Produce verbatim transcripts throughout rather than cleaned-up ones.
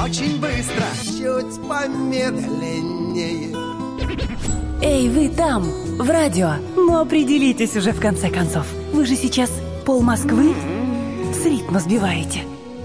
очень быстро, чуть помедленнее. Эй, вы там, в радио, ну определитесь уже в конце концов. Вы же сейчас пол Москвы с ритма сбиваете.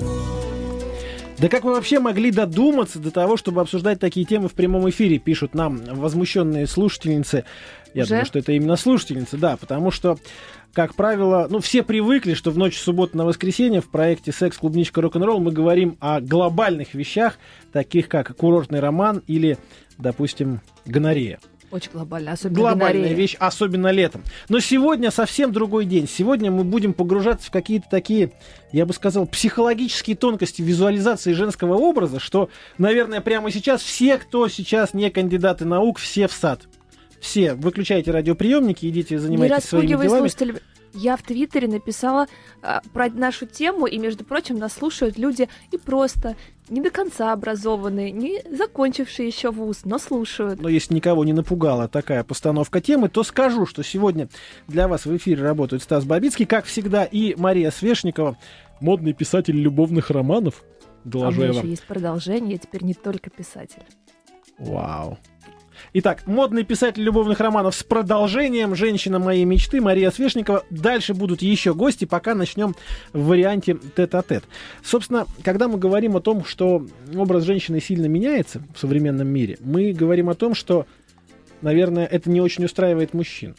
Да как вы вообще могли додуматься до того, чтобы обсуждать такие темы в прямом эфире, пишут нам возмущенные слушательницы. Я Уже? думаю, что это именно слушательницы, да, потому что, как правило, ну, все привыкли, что в ночь с субботы на воскресенье в проекте «Секс, клубничка, рок-н-ролл» мы говорим о глобальных вещах, таких как курортный роман или, допустим, гонорея. Очень глобально, особенно Глобальная гонорея. вещь, особенно летом. Но сегодня совсем другой день. Сегодня мы будем погружаться в какие-то такие, я бы сказал, психологические тонкости визуализации женского образа, что, наверное, прямо сейчас все, кто сейчас не кандидаты наук, все в сад. Все. Выключайте радиоприемники, идите, занимайтесь своими Не распугивай делами. слушателей. Я в Твиттере написала а, про нашу тему, и, между прочим, нас слушают люди и просто не до конца образованные, не закончившие еще вуз, но слушают. Но если никого не напугала такая постановка темы, то скажу, что сегодня для вас в эфире работают Стас Бабицкий, как всегда, и Мария Свешникова, модный писатель любовных романов. А у Доложу меня я еще вам. есть продолжение, я теперь не только писатель. Вау. Итак, модный писатель любовных романов с продолжением, женщина моей мечты, Мария Свешникова. Дальше будут еще гости, пока начнем в варианте тет-а-тет. Собственно, когда мы говорим о том, что образ женщины сильно меняется в современном мире, мы говорим о том, что, наверное, это не очень устраивает мужчин.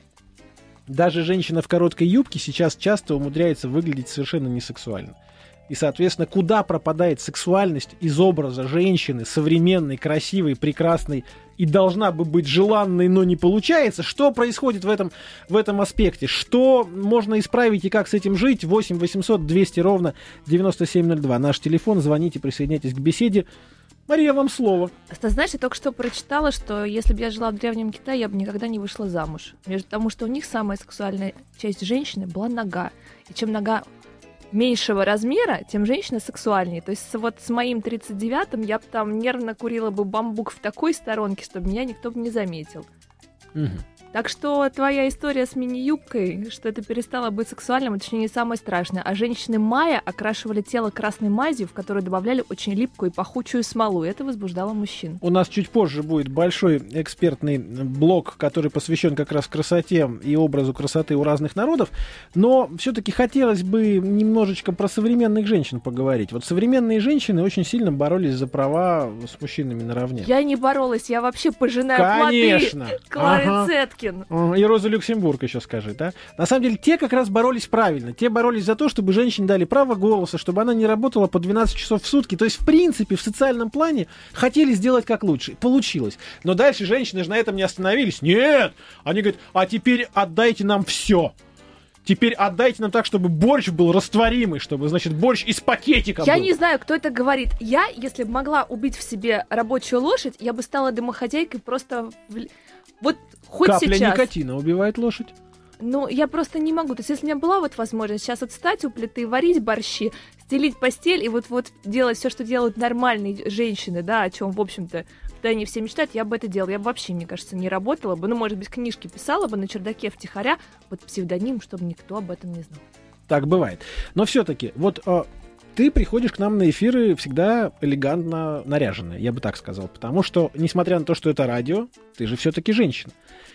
Даже женщина в короткой юбке сейчас часто умудряется выглядеть совершенно несексуально. И, соответственно, куда пропадает сексуальность из образа женщины, современной, красивой, прекрасной и должна бы быть желанной, но не получается? Что происходит в этом, в этом аспекте? Что можно исправить и как с этим жить? восемь восемьсот двести ровно девяносто семь ноль два. Наш телефон, звоните, присоединяйтесь к беседе. Мария, вам слово. Ты знаешь, я только что прочитала, что если бы я жила в Древнем Китае, я бы никогда не вышла замуж. Между Потому что у них самая сексуальная часть женщины была нога. И чем нога меньшего размера, тем женщина сексуальнее. То есть вот с моим тридцать девятым я бы там нервно курила бы бамбук в такой сторонке, чтобы меня никто бы не заметил. Угу. Так что твоя история с мини-юбкой, что это перестало быть сексуальным, это еще не самое страшное. А женщины майя окрашивали тело красной мазью, в которую добавляли очень липкую и пахучую смолу. И это возбуждало мужчин. У нас чуть позже будет большой экспертный блок, который посвящен как раз красоте и образу красоты у разных народов. Но все-таки хотелось бы немножечко про современных женщин поговорить. Вот современные женщины очень сильно боролись за права с мужчинами наравне. Я не боролась, я вообще пожинаю Конечно. плоды Клары Ага. Цеткин. И Роза Люксембург еще скажи, да? На самом деле, те как раз боролись правильно. Те боролись за то, чтобы женщине дали право голоса, чтобы она не работала по двенадцать часов в сутки. То есть, в принципе, в социальном плане хотели сделать как лучше. Получилось. Но дальше женщины же на этом не остановились. Нет! Они говорят, а теперь отдайте нам все. Теперь отдайте нам так, чтобы борщ был растворимый, чтобы, значит, борщ из пакетика Я был. не знаю, кто это говорит. Я, если бы могла убить в себе рабочую лошадь, я бы стала домохозяйкой просто... В... Вот хоть Капля сейчас. никотина убивает лошадь. Ну, я просто не могу. То есть, если у меня была вот возможность сейчас вот встать у плиты, варить борщи, стелить постель и вот-вот делать все, что делают нормальные женщины, да, о чем, в общем-то, да, не все мечтают, я бы это делала. Я бы вообще, мне кажется, не работала бы. Ну, может быть, книжки писала бы на чердаке втихаря под псевдоним, чтобы никто об этом не знал. Так бывает. Но все-таки, вот э, ты приходишь к нам на эфиры всегда элегантно наряженная, я бы так сказал. Потому что, несмотря на то, что это радио, ты же все-таки женщина.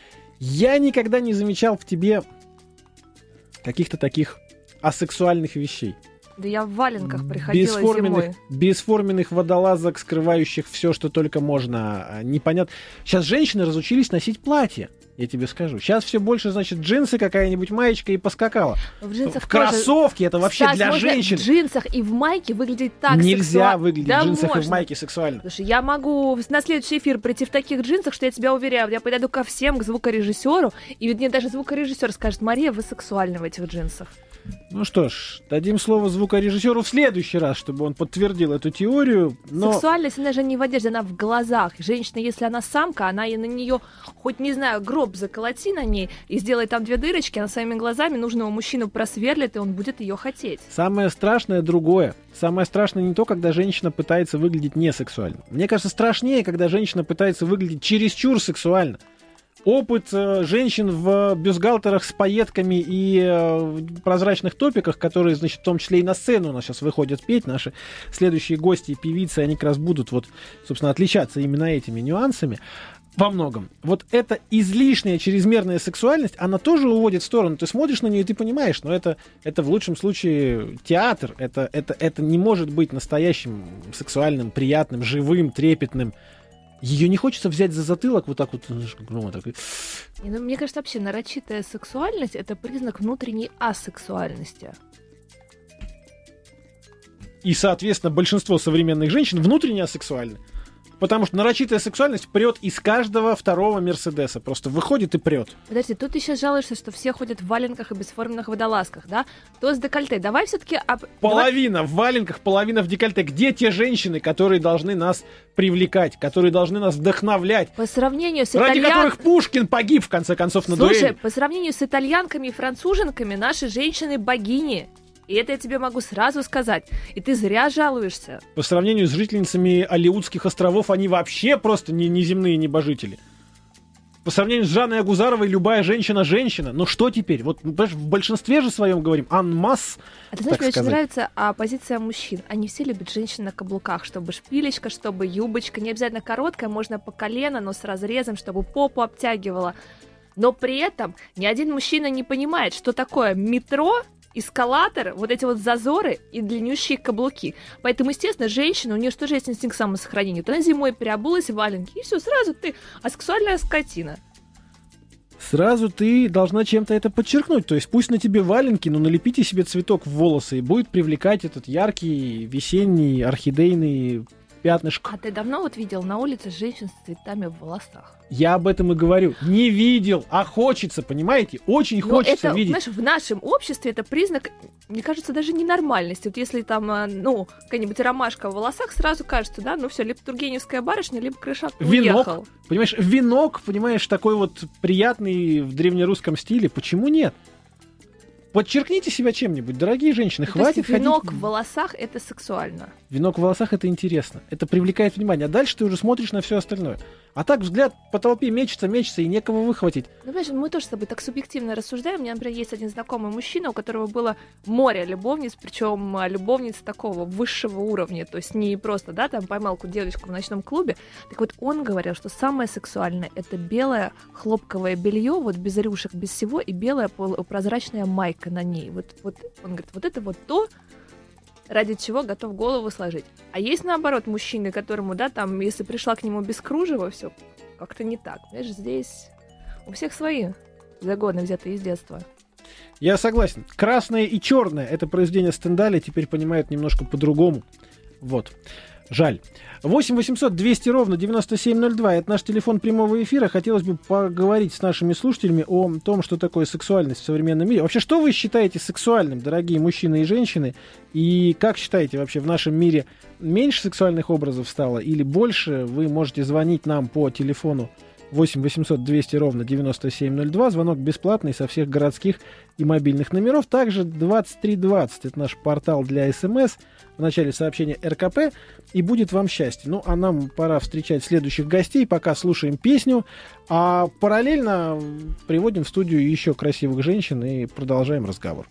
Я никогда не замечал в тебе каких-то таких асексуальных вещей. Да я в валенках приходила Бесформенных, зимой. бесформенных водолазок, скрывающих все, что только можно. Непонятно. Сейчас женщины разучились носить платья, я тебе скажу. Сейчас все больше, значит, джинсы, какая-нибудь маечка и поскакала. В джинсах В кроссовки тоже... это вообще Стас, для можно женщин. в джинсах и в майке выглядеть так Нельзя сексуально. выглядеть Да в джинсах можно. и в майке сексуально. Слушай, я могу на следующий эфир прийти в таких джинсах, что я тебя уверяю, я подойду ко всем, к звукорежиссеру, и мне даже звукорежиссер скажет: Мария, вы сексуальны в этих джинсах. Ну что ж, дадим слово звукорежиссеру в следующий раз, чтобы он подтвердил эту теорию. Но... Сексуальность, она же не в одежде, она в глазах. Женщина, если она самка, она и на нее, хоть, не знаю, гроб заколоти на ней и сделай там две дырочки, она своими глазами нужного мужчину просверлит, и он будет ее хотеть. Самое страшное другое. Самое страшное не то, когда женщина пытается выглядеть несексуально. Мне кажется, страшнее, когда женщина пытается выглядеть чересчур сексуально. опыт э, женщин в бюстгальтерах с пайетками и э, в прозрачных топиках, которые, значит, в том числе и на сцену у нас сейчас выходят петь, наши следующие гости и певицы, они как раз будут, вот, собственно, отличаться именно этими нюансами во многом. Вот эта излишняя чрезмерная сексуальность, она тоже уводит в сторону. Ты смотришь на нее, и ты понимаешь, но это, это в лучшем случае театр, это, это, это не может быть настоящим сексуальным, приятным, живым, трепетным. Ее не хочется взять за затылок вот так вот. Ну, вот так. И, ну, мне кажется, вообще нарочитая сексуальность — это признак внутренней асексуальности. И, соответственно, большинство современных женщин внутренне асексуальны. Потому что нарочитая сексуальность прет из каждого второго Мерседеса. Просто выходит и прет. Подожди, тут ты сейчас жалуешься, что все ходят в валенках и бесформенных водолазках, да? То с декольте. Давай все-таки... Об... Половина Давай... в валенках, половина в декольте. Где те женщины, которые должны нас привлекать, которые должны нас вдохновлять? По сравнению с ради итальян... которых Пушкин погиб, в конце концов, на дуэли. Слушай, по сравнению с итальянками и француженками, наши женщины богини. И это я тебе могу сразу сказать. И ты зря жалуешься. По сравнению с жительницами Алеутских островов, они вообще просто не неземные небожители. По сравнению с Жанной Агузаровой, любая женщина – женщина. Но что теперь? Вот в большинстве же своем говорим «анмасс». А ты знаешь, мне очень нравится а, позиция мужчин. Они все любят женщин на каблуках, чтобы шпилечка, чтобы юбочка. Не обязательно короткая, можно по колено, но с разрезом, чтобы попу обтягивала. Но при этом ни один мужчина не понимает, что такое метро, эскалатор, вот эти вот зазоры и длиннющие каблуки. Поэтому, естественно, женщина, у нее что же есть инстинкт самосохранения? То она зимой переобулась в валенки, и все, сразу ты асексуальная скотина. Сразу ты должна чем-то это подчеркнуть. То есть пусть на тебе валенки, но налепите себе цветок в волосы, и будет привлекать этот яркий, весенний, орхидейный пятнышко. А ты давно вот видел на улице женщин с цветами в волосах? Я об этом и говорю. Не видел, а хочется, понимаете? Очень но хочется это, видеть. Знаешь, в нашем обществе это признак, мне кажется, даже ненормальности. Вот если там, ну, какая-нибудь ромашка в волосах, сразу кажется, да, ну все, либо тургеневская барышня, либо крышак венок, уехал. Понимаешь, венок, понимаешь, такой вот приятный в древнерусском стиле. Почему нет? Подчеркните себя чем-нибудь, дорогие женщины, ну, хватит то есть венок ходить... в волосах — это сексуально. Венок в волосах — это интересно, это привлекает внимание, а дальше ты уже смотришь на все остальное. А так взгляд по толпе мечется, мечется, и некого выхватить. Ну, понимаешь, мы тоже с тобой так субъективно рассуждаем. У меня, например, есть один знакомый мужчина, у которого было море любовниц, причем любовниц такого высшего уровня, то есть не просто, да, там поймал какую девочку в ночном клубе. Так вот, он говорил, что самое сексуальное — это белое хлопковое белье, вот без рюшек, без всего, и белая полупрозрачная майка на ней. Вот, вот он говорит, вот это вот то, ради чего готов голову сложить. А есть, наоборот, мужчины, которому, да, там, если пришла к нему без кружева, все как-то не так. Знаешь, здесь у всех свои загоны, взятые из детства. Я согласен. Красное и черное — это произведение Стендаля, теперь понимают немножко по-другому. Вот. Жаль. восемь восемьсот двести ровно девяносто семь ноль два. Это наш телефон прямого эфира. Хотелось бы поговорить с нашими слушателями о том, что такое сексуальность в современном мире. Вообще, что вы считаете сексуальным, дорогие мужчины и женщины? И как считаете, вообще в нашем мире меньше сексуальных образов стало или больше? Вы можете звонить нам по телефону восемь восемьсот двести ровно девяносто семь ноль два. Звонок бесплатный со всех городских и мобильных номеров. Также двадцать три двадцать. Это наш портал для СМС. В начале сообщения эр ка пэ. И будет вам счастье. Ну, а нам пора встречать следующих гостей. Пока слушаем песню. А параллельно приводим в студию еще красивых женщин и продолжаем разговор.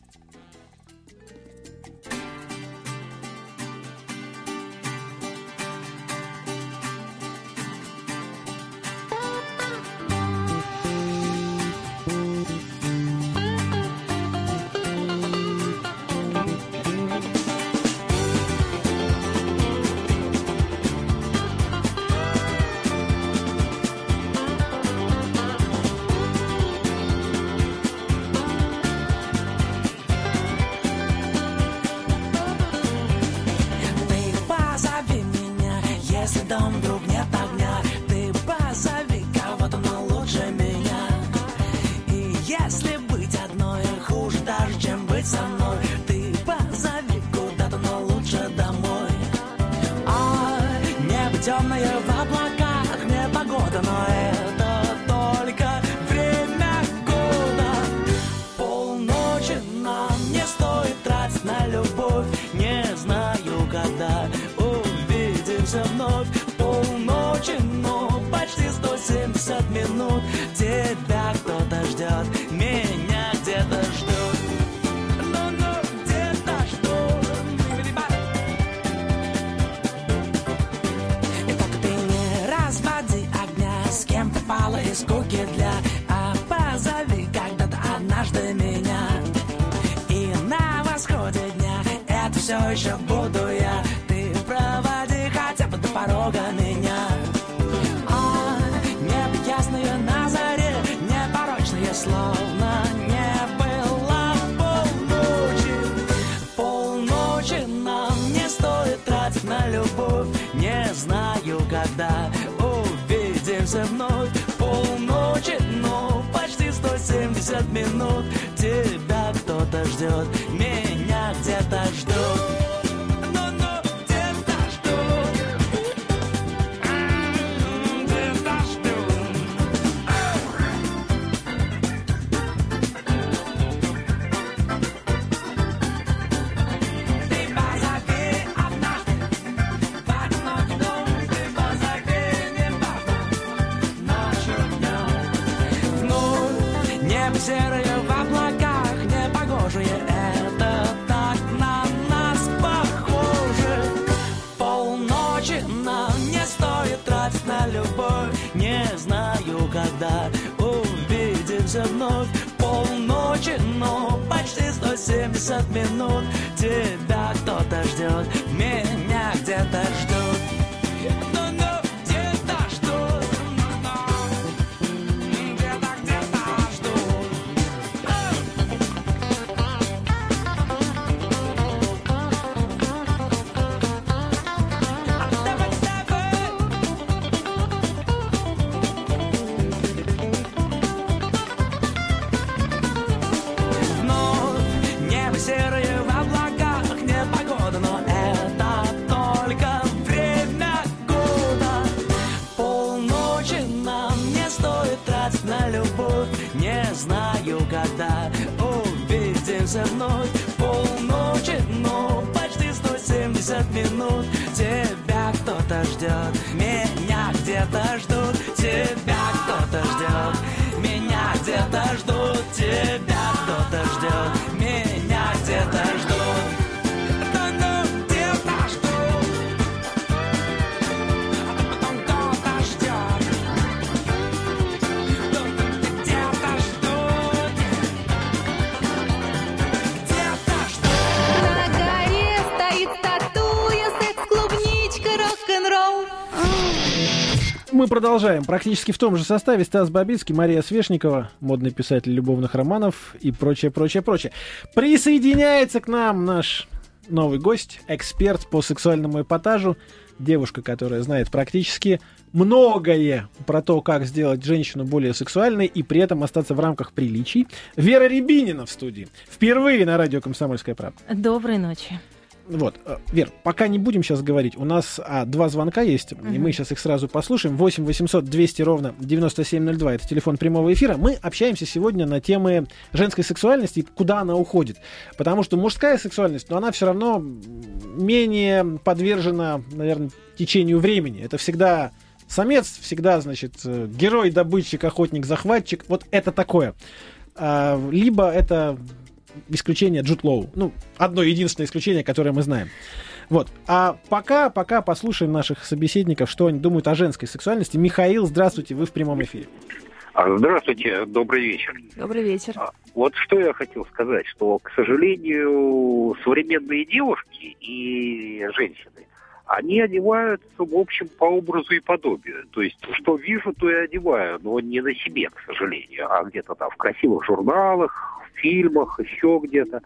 все еще буду я. Ты проводи хотя бы до порога меня. А небо ясное на заре, непорочное, словно не было полночи. Полночи нам не стоит тратить на любовь. Не знаю, когда увидимся вновь. Полночи, но почти сто семьдесят минут. Тебя кто-то ждет, меня где-то ждут. Ну-ну, где-то ждут. М, где-то ждут. Ты позови однажды в одинокий дом. Ты позови, неважно, ночью, днем. Вновь небо серое в облаках, непогожее. Это так на нас похоже. Полночи нам не стоит тратить на любовь. Не знаю, когда увидимся вновь. Полночи, но почти сто семьдесят минут. Тебя кто-то ждет, меня где-то ждут. Ну-ну, где-то ждут. Ну-ну, где-то, где-то ждут. Вновь небо серое в облаках, непогода, но это только время года. Полночи нам не стоит тратить на любовь. Не знаю, когда увидимся вновь. Полночи, но почти сто семьдесят минут. Тебя кто-то ждет, меня где-то ждут. Тебя кто-то ждет, меня где-то ждут. Тебя кто-то ждет, меня где-то ждут. Ну-ну, где-то ждут. А потом кто-то ждет. Где-то ждут. Где-то ждут. На горе стоит статуя, секс-клубничка, рок-н-ролл. Мы продолжаем. Практически в том же составе Стас Бабицкий, Мария Свешникова, модный писатель любовных романов и прочее, прочее, прочее. Присоединяется к нам наш новый гость, эксперт по сексуальному эпатажу, девушка, которая знает практически многое про то, как сделать женщину более сексуальной и при этом остаться в рамках приличий. Вера Рябинина в студии. Впервые на радио «Комсомольская правда». Доброй ночи. Вот, э, Вер, пока не будем сейчас говорить, у нас а, два звонка есть, uh-huh. и мы сейчас их сразу послушаем. восемь восемьсот двести ровно девяносто семь ноль два, это телефон прямого эфира. Мы общаемся сегодня на темы женской сексуальности и куда она уходит. Потому что мужская сексуальность, но она все равно менее подвержена, наверное, течению времени. Это всегда самец, всегда, значит, герой, добытчик, охотник, захватчик. Вот это такое. А, либо это... исключение Джуд Лоу. Ну, одно единственное исключение, которое мы знаем. Вот. А пока, пока послушаем наших собеседников, что они думают о женской сексуальности. Михаил, здравствуйте, вы в прямом эфире. Здравствуйте, добрый вечер. Добрый вечер. Вот что я хотел сказать, что, к сожалению, современные девушки и женщины, они одеваются, в общем, по образу и подобию. То есть, что вижу, то и одеваю, но не на себе, к сожалению, а где-то там в красивых журналах, в фильмах, еще где-то.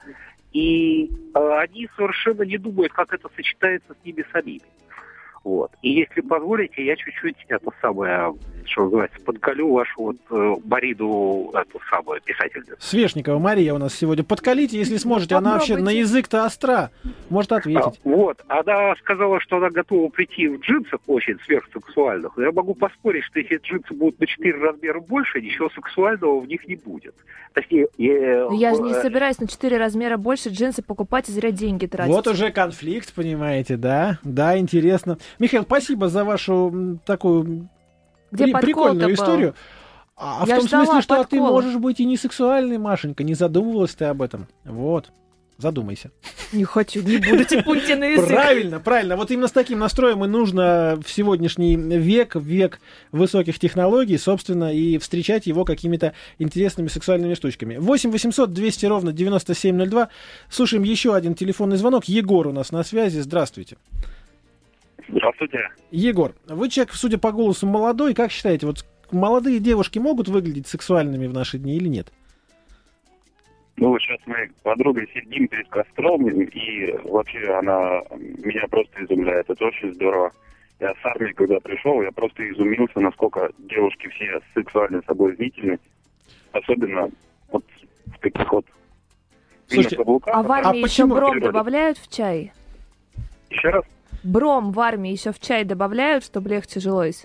И э, они совершенно не думают, как это сочетается с ними самими. Вот. И если позволите, я чуть-чуть это самое, что называется, подколю вашу вот э, Мариду, эту самую писательницу. Свешникова Мария у нас сегодня. Подколите, если сможете. Она вообще на язык-то остра. Может ответить. А, вот. Она сказала, что она готова прийти в джинсах очень сверхсексуальных. Но я могу поспорить, что если джинсы будут на четыре размера больше, ничего сексуального в них не будет. Точнее, э, Но я же не э, собираюсь на четыре размера больше джинсы покупать и зря деньги тратить. Вот уже конфликт, понимаете, да? Да, интересно. Михаил, спасибо за вашу такую Где при, прикольную был? историю. А Я в том ждала смысле, что подкола. ты можешь быть и не сексуальной, Машенька. Не задумывалась ты об этом. Вот. Задумайся. Не хочу, не буду тянуть тебе на язык. Правильно, правильно. Вот именно с таким настроем и нужно в сегодняшний век, век высоких технологий, собственно, и встречать его какими-то интересными сексуальными штучками. восемь восемьсот двести ровно девяносто семь ноль два. Слушаем еще один телефонный звонок. Егор у нас на связи. Здравствуйте. Здравствуйте. Егор, вы человек, судя по голосу, молодой. Как считаете, вот молодые девушки могут выглядеть сексуальными в наши дни или нет? Ну, сейчас мы с подругой сидим перед костром, и вообще она меня просто изумляет. Это очень здорово. Я с армии, когда пришел, я просто изумился, насколько девушки все сексуально соблазнительны. Особенно вот в таких вот... Слушайте, каблуках. А в армии А еще почему? бром добавляют в чай? Еще раз? Бром в армии еще в чай добавляют, чтобы легче жилось?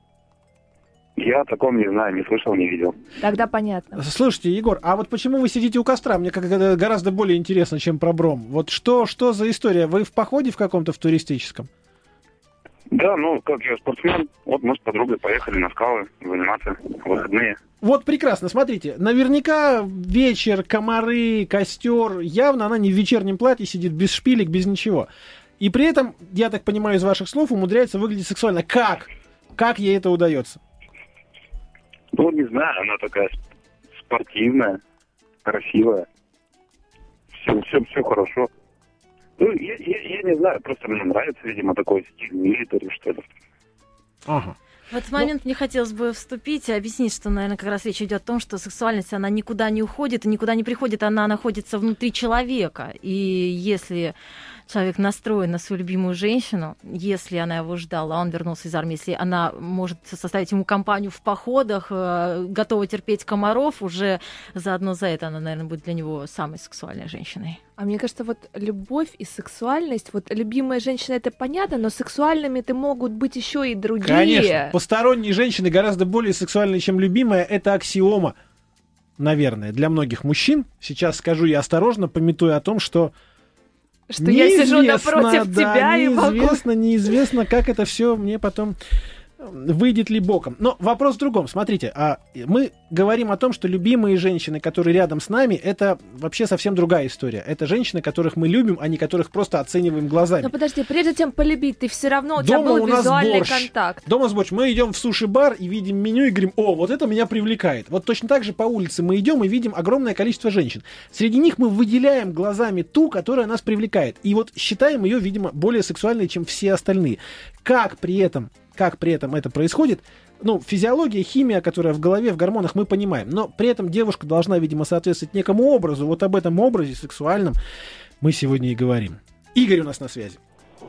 Я о таком не знаю, не слышал, не видел. Тогда понятно. Слушайте, Егор, а вот почему вы сидите у костра? Мне как это гораздо более интересно, чем про бром. Вот что, что за история? Вы в походе в каком-то, в туристическом? Да, ну, как я спортсмен, вот мы с подругой поехали на скалы заниматься в выходные. Вот прекрасно, смотрите, наверняка вечер, комары, костер, явно она не в вечернем платье сидит, без шпилек, без ничего. И при этом, я так понимаю из ваших слов, умудряется выглядеть сексуально. Как? Как ей это удается? Ну, не знаю, она такая спортивная, красивая. Все, все, все хорошо. Ну, я, я, я не знаю, просто мне нравится, видимо, такой стиль милитари, что ли. Ага. В этот момент мне хотелось бы вступить и объяснить, что, наверное, как раз речь идет о том, что сексуальность, она никуда не уходит и никуда не приходит, она находится внутри человека. И если человек настроен на свою любимую женщину, если она его ждала, а он вернулся из армии, если она может составить ему компанию в походах, готова терпеть комаров, уже заодно за это она, наверное, будет для него самой сексуальной женщиной. А мне кажется, вот любовь и сексуальность, вот любимая женщина, это понятно, но сексуальными-то могут быть еще и другие. Конечно, посторонние женщины гораздо более сексуальные, чем любимая. Это аксиома, наверное, для многих мужчин. Сейчас скажу я осторожно, памятуя о том, что Что я сижу неизвестно, напротив да, тебя и могу... неизвестно, неизвестно, как это все мне потом выйдет ли боком. Но вопрос в другом. Смотрите, а мы говорим о том, что любимые женщины, которые рядом с нами, это вообще совсем другая история. Это женщины, которых мы любим, а не которых просто оцениваем глазами. Но подожди, прежде чем полюбить, ты все равно, у тебя Дома был у нас визуальный борщ. контакт. Дома с борщ. Мы идем в суши-бар и видим меню и говорим: о, вот это меня привлекает. Вот точно так же по улице мы идем и видим огромное количество женщин. Среди них мы выделяем глазами ту, которая нас привлекает. И вот считаем ее, видимо, более сексуальной, чем все остальные. Как при этом, как при этом это происходит? Ну, физиология, химия, которая в голове, в гормонах, мы понимаем. Но при этом девушка должна, видимо, соответствовать некому образу. Вот об этом образе сексуальном мы сегодня и говорим. Игорь у нас на связи.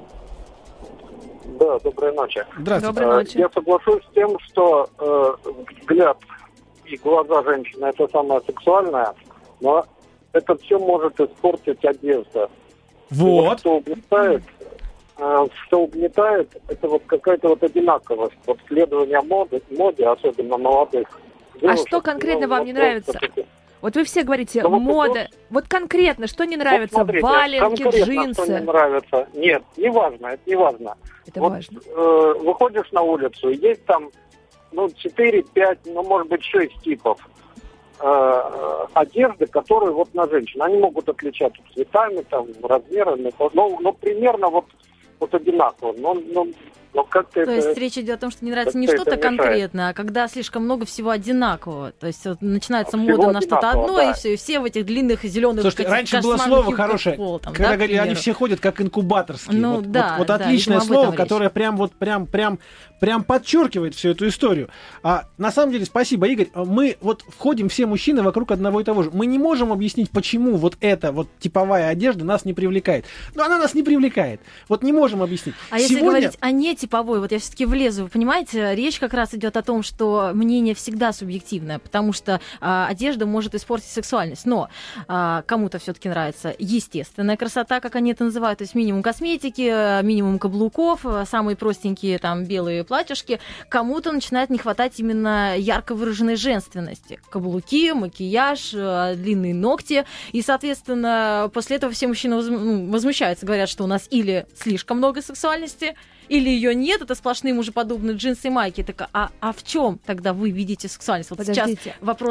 Да, доброй ночи. Здравствуйте. Доброй ночи. Я соглашусь с тем, что э, взгляд и глаза женщины — это самое сексуальное, но это все может испортить одежда. Вот. Что угнетает, э, что угнетает, это вот какая-то вот одинаковость, вот следование моды, моде, особенно молодых девушек. А что конкретно Ну, вам вот не просто нравится? такие- Вот вы все говорите, Да вот мода. это- Вот конкретно, что не нравится? Вот смотрите, Валенки, конкретно, джинсы. что не нравится. Нет, не важно, это не важно. Это вот, важно. э, выходишь на улицу, есть там, ну, четыре-пять, ну, может быть, шесть типов э, одежды, которые вот на женщин. Они могут отличаться цветами, там, размерами, но, но примерно вот, вот одинаково. Но, но, но как-то То это... есть речь идет о том, что не нравится не как-то что-то это мешает. конкретное, а когда слишком много всего одинакового. То есть вот начинается Всего мода на что-то одинаково, одно, да. и все, и все в этих длинных зеленых Слушайте, раньше было слово хорошее, там, когда да, к говорили, они примеру. все ходят как инкубаторские. Ну, вот, да, вот, вот да, отличное видимо, об слово, этом речь. которое прям вот прям прям прям подчеркивает всю эту историю. А на самом деле, спасибо, Игорь. Мы вот входим все мужчины вокруг одного и того же. Мы не можем объяснить, почему вот эта вот типовая одежда нас не привлекает. Но она нас не привлекает. Вот не можем объяснить. А если Сегодня... говорить о нетиповой, вот я все-таки влезу, вы понимаете, речь как раз идет о том, что мнение всегда субъективное, потому что а, одежда может испортить сексуальность, но а, кому-то все-таки нравится естественная красота, как они это называют, то есть минимум косметики, минимум каблуков, самые простенькие там белые платьишки. Кому-то начинает не хватать именно ярко выраженной женственности. Каблуки, макияж, длинные ногти, и, соответственно, после этого все мужчины воз- ну, возмущаются, говорят, что у нас или слишком много сексуальности, или ее нет, это сплошные мужеподобные джинсы и майки. Так, а, а в чем тогда вы видите сексуальность? Вот Подождите. сейчас вопрос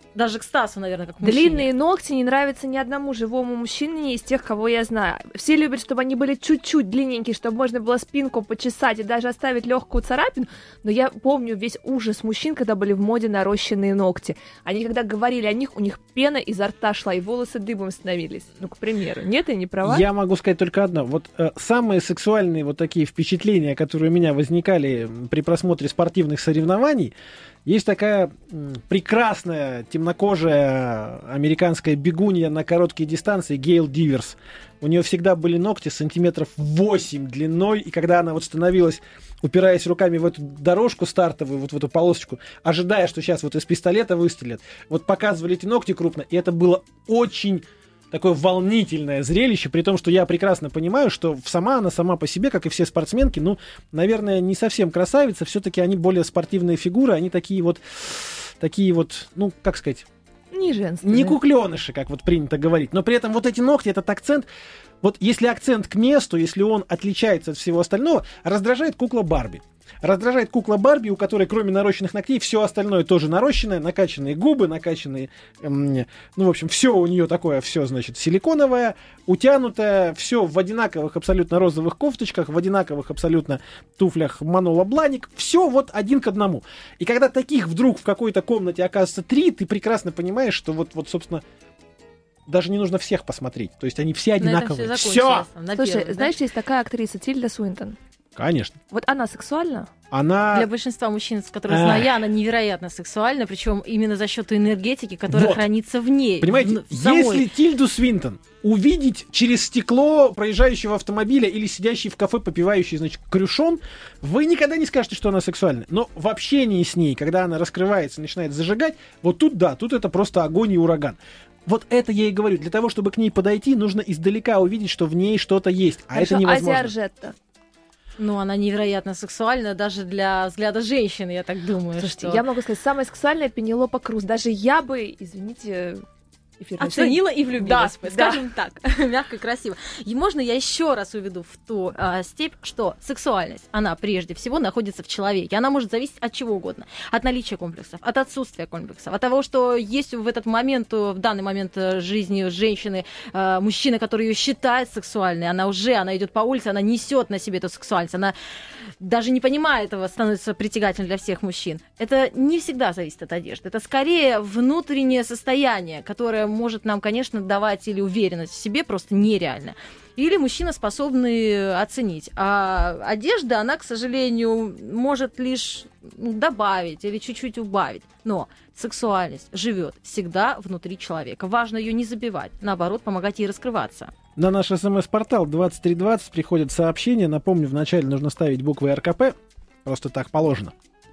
Даже к Стасу, наверное, как к мужчине. Длинные ногти не нравятся ни одному живому мужчине из тех, кого я знаю. Все любят, чтобы они были чуть-чуть длинненькие, чтобы можно было спинку почесать и даже оставить легкую царапину. Но я помню весь ужас мужчин, когда были в моде нарощенные ногти. Они, когда говорили о них, у них пена изо рта шла, и волосы дыбом становились. Ну, к примеру. Нет, я не права? Я могу сказать только одно. Вот э, самые сексуальные вот такие впечатления, которые у меня возникали при просмотре спортивных соревнований, есть такая м, прекрасная темнокожая американская бегунья на короткие дистанции Гейл Диверс. У нее всегда были ногти сантиметров восемь длиной, и когда она вот становилась, упираясь руками в эту дорожку стартовую, вот в эту полосочку, ожидая, что сейчас вот из пистолета выстрелят, вот показывали эти ногти крупно, и это было очень такое волнительное зрелище, при том, что я прекрасно понимаю, что сама она сама по себе, как и все спортсменки, ну, наверное, не совсем красавица, все-таки они более спортивные фигуры, они такие вот, такие вот, ну, как сказать, Не женственные. не кукленыши, как вот принято говорить, но при этом вот эти ногти, этот акцент, вот если акцент к месту, если он отличается от всего остального, раздражает кукла Барби. Раздражает кукла Барби, у которой кроме нарощенных ногтей все остальное тоже нарощенное, накачанные губы, накачанные, эм, ну, в общем, все у нее такое, все, значит, силиконовое, утянутое, все в одинаковых абсолютно розовых кофточках, в одинаковых абсолютно туфлях Манола Бланик, все вот один к одному. И когда таких вдруг в какой-то комнате оказывается три, ты прекрасно понимаешь, что вот, вот собственно, даже не нужно всех посмотреть. То есть они все одинаковые. Все! Слушай, знаешь, есть такая актриса Тильда Суинтон. Конечно. Вот она сексуальна? Она... Для большинства мужчин, с которыми знаю я, она невероятно сексуальна, причем именно за счет энергетики, которая вот. хранится в ней. Понимаете, в, в самой... если Тильду Свинтон увидеть через стекло проезжающего автомобиля или сидящий в кафе, попивающий, значит, крюшон, вы никогда не скажете, что она сексуальна. Но в общении с ней, когда она раскрывается, начинает зажигать, вот тут да, тут это просто огонь и ураган. Вот это я и говорю. Для того, чтобы к ней подойти, нужно издалека увидеть, что в ней что-то есть. А Хорошо, это невозможно. Азия Аржетта. Ну, она невероятно сексуальна даже для взгляда женщины, я так думаю. Слушайте, что... я могу сказать, самая сексуальная Пенелопа Круз. Даже я бы, извините, эфирную оценила и влюбилась, да, скажем да. так, мягко и красиво. И можно я еще раз уведу в ту а, степь, что сексуальность, она прежде всего находится в человеке. Она может зависеть от чего угодно. От наличия комплексов, от отсутствия комплексов, от того, что есть в этот момент, в данный момент жизни женщины, а, мужчина, который ее считает сексуальной. Она уже, она идет по улице, она несет на себе эту сексуальность. Она даже не понимая этого, становится притягательной для всех мужчин. Это не всегда зависит от одежды. Это скорее внутреннее состояние, которое может нам, конечно, давать или уверенность в себе просто нереально. Или мужчина способны оценить. А одежда, она, к сожалению, может лишь добавить или чуть-чуть убавить. Но сексуальность живет всегда внутри человека. Важно ее не забивать, наоборот, помогать ей раскрываться. На наш смс-портал двадцать три двадцать приходят сообщения. Напомню, вначале нужно ставить буквы эр ка пэ. Просто так положено.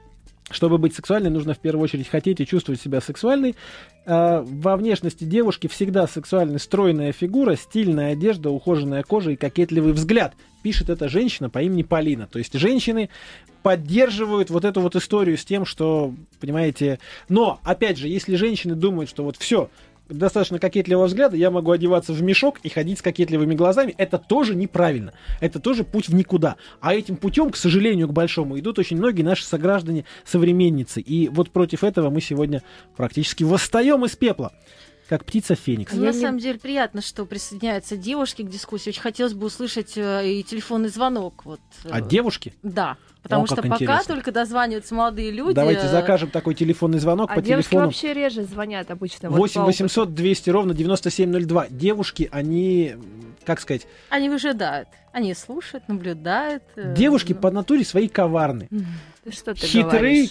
Чтобы быть сексуальной, нужно в первую очередь хотеть и чувствовать себя сексуальной. А во внешности девушки всегда сексуальная стройная фигура, стильная одежда, ухоженная кожа и кокетливый взгляд. Пишет эта женщина по имени Полина. То есть женщины поддерживают вот эту вот историю с тем, что, понимаете... Но, опять же, если женщины думают, что вот все... достаточно кокетливого взгляда, я могу одеваться в мешок и ходить с кокетливыми глазами, это тоже неправильно. Это тоже путь в никуда. А этим путем, к сожалению, к большому, идут очень многие наши сограждане, современницы. И вот против этого мы сегодня практически восстаем из пепла, как птица Феникс. На самом деле приятно, что присоединяются девушки к дискуссии. Очень хотелось бы услышать э, и телефонный звонок. Вот, э, От девушки? Да. Потому О, что пока интересно. только дозваниваются молодые люди. Давайте закажем такой телефонный звонок а по девушки телефону. вообще реже звонят обычно. восемь восемьсот двести ровно девяносто семь ноль два. Девушки, они, как сказать... Они выжидают. Они слушают, наблюдают. Девушки по натуре свои коварны. Ты что ты хитры говоришь?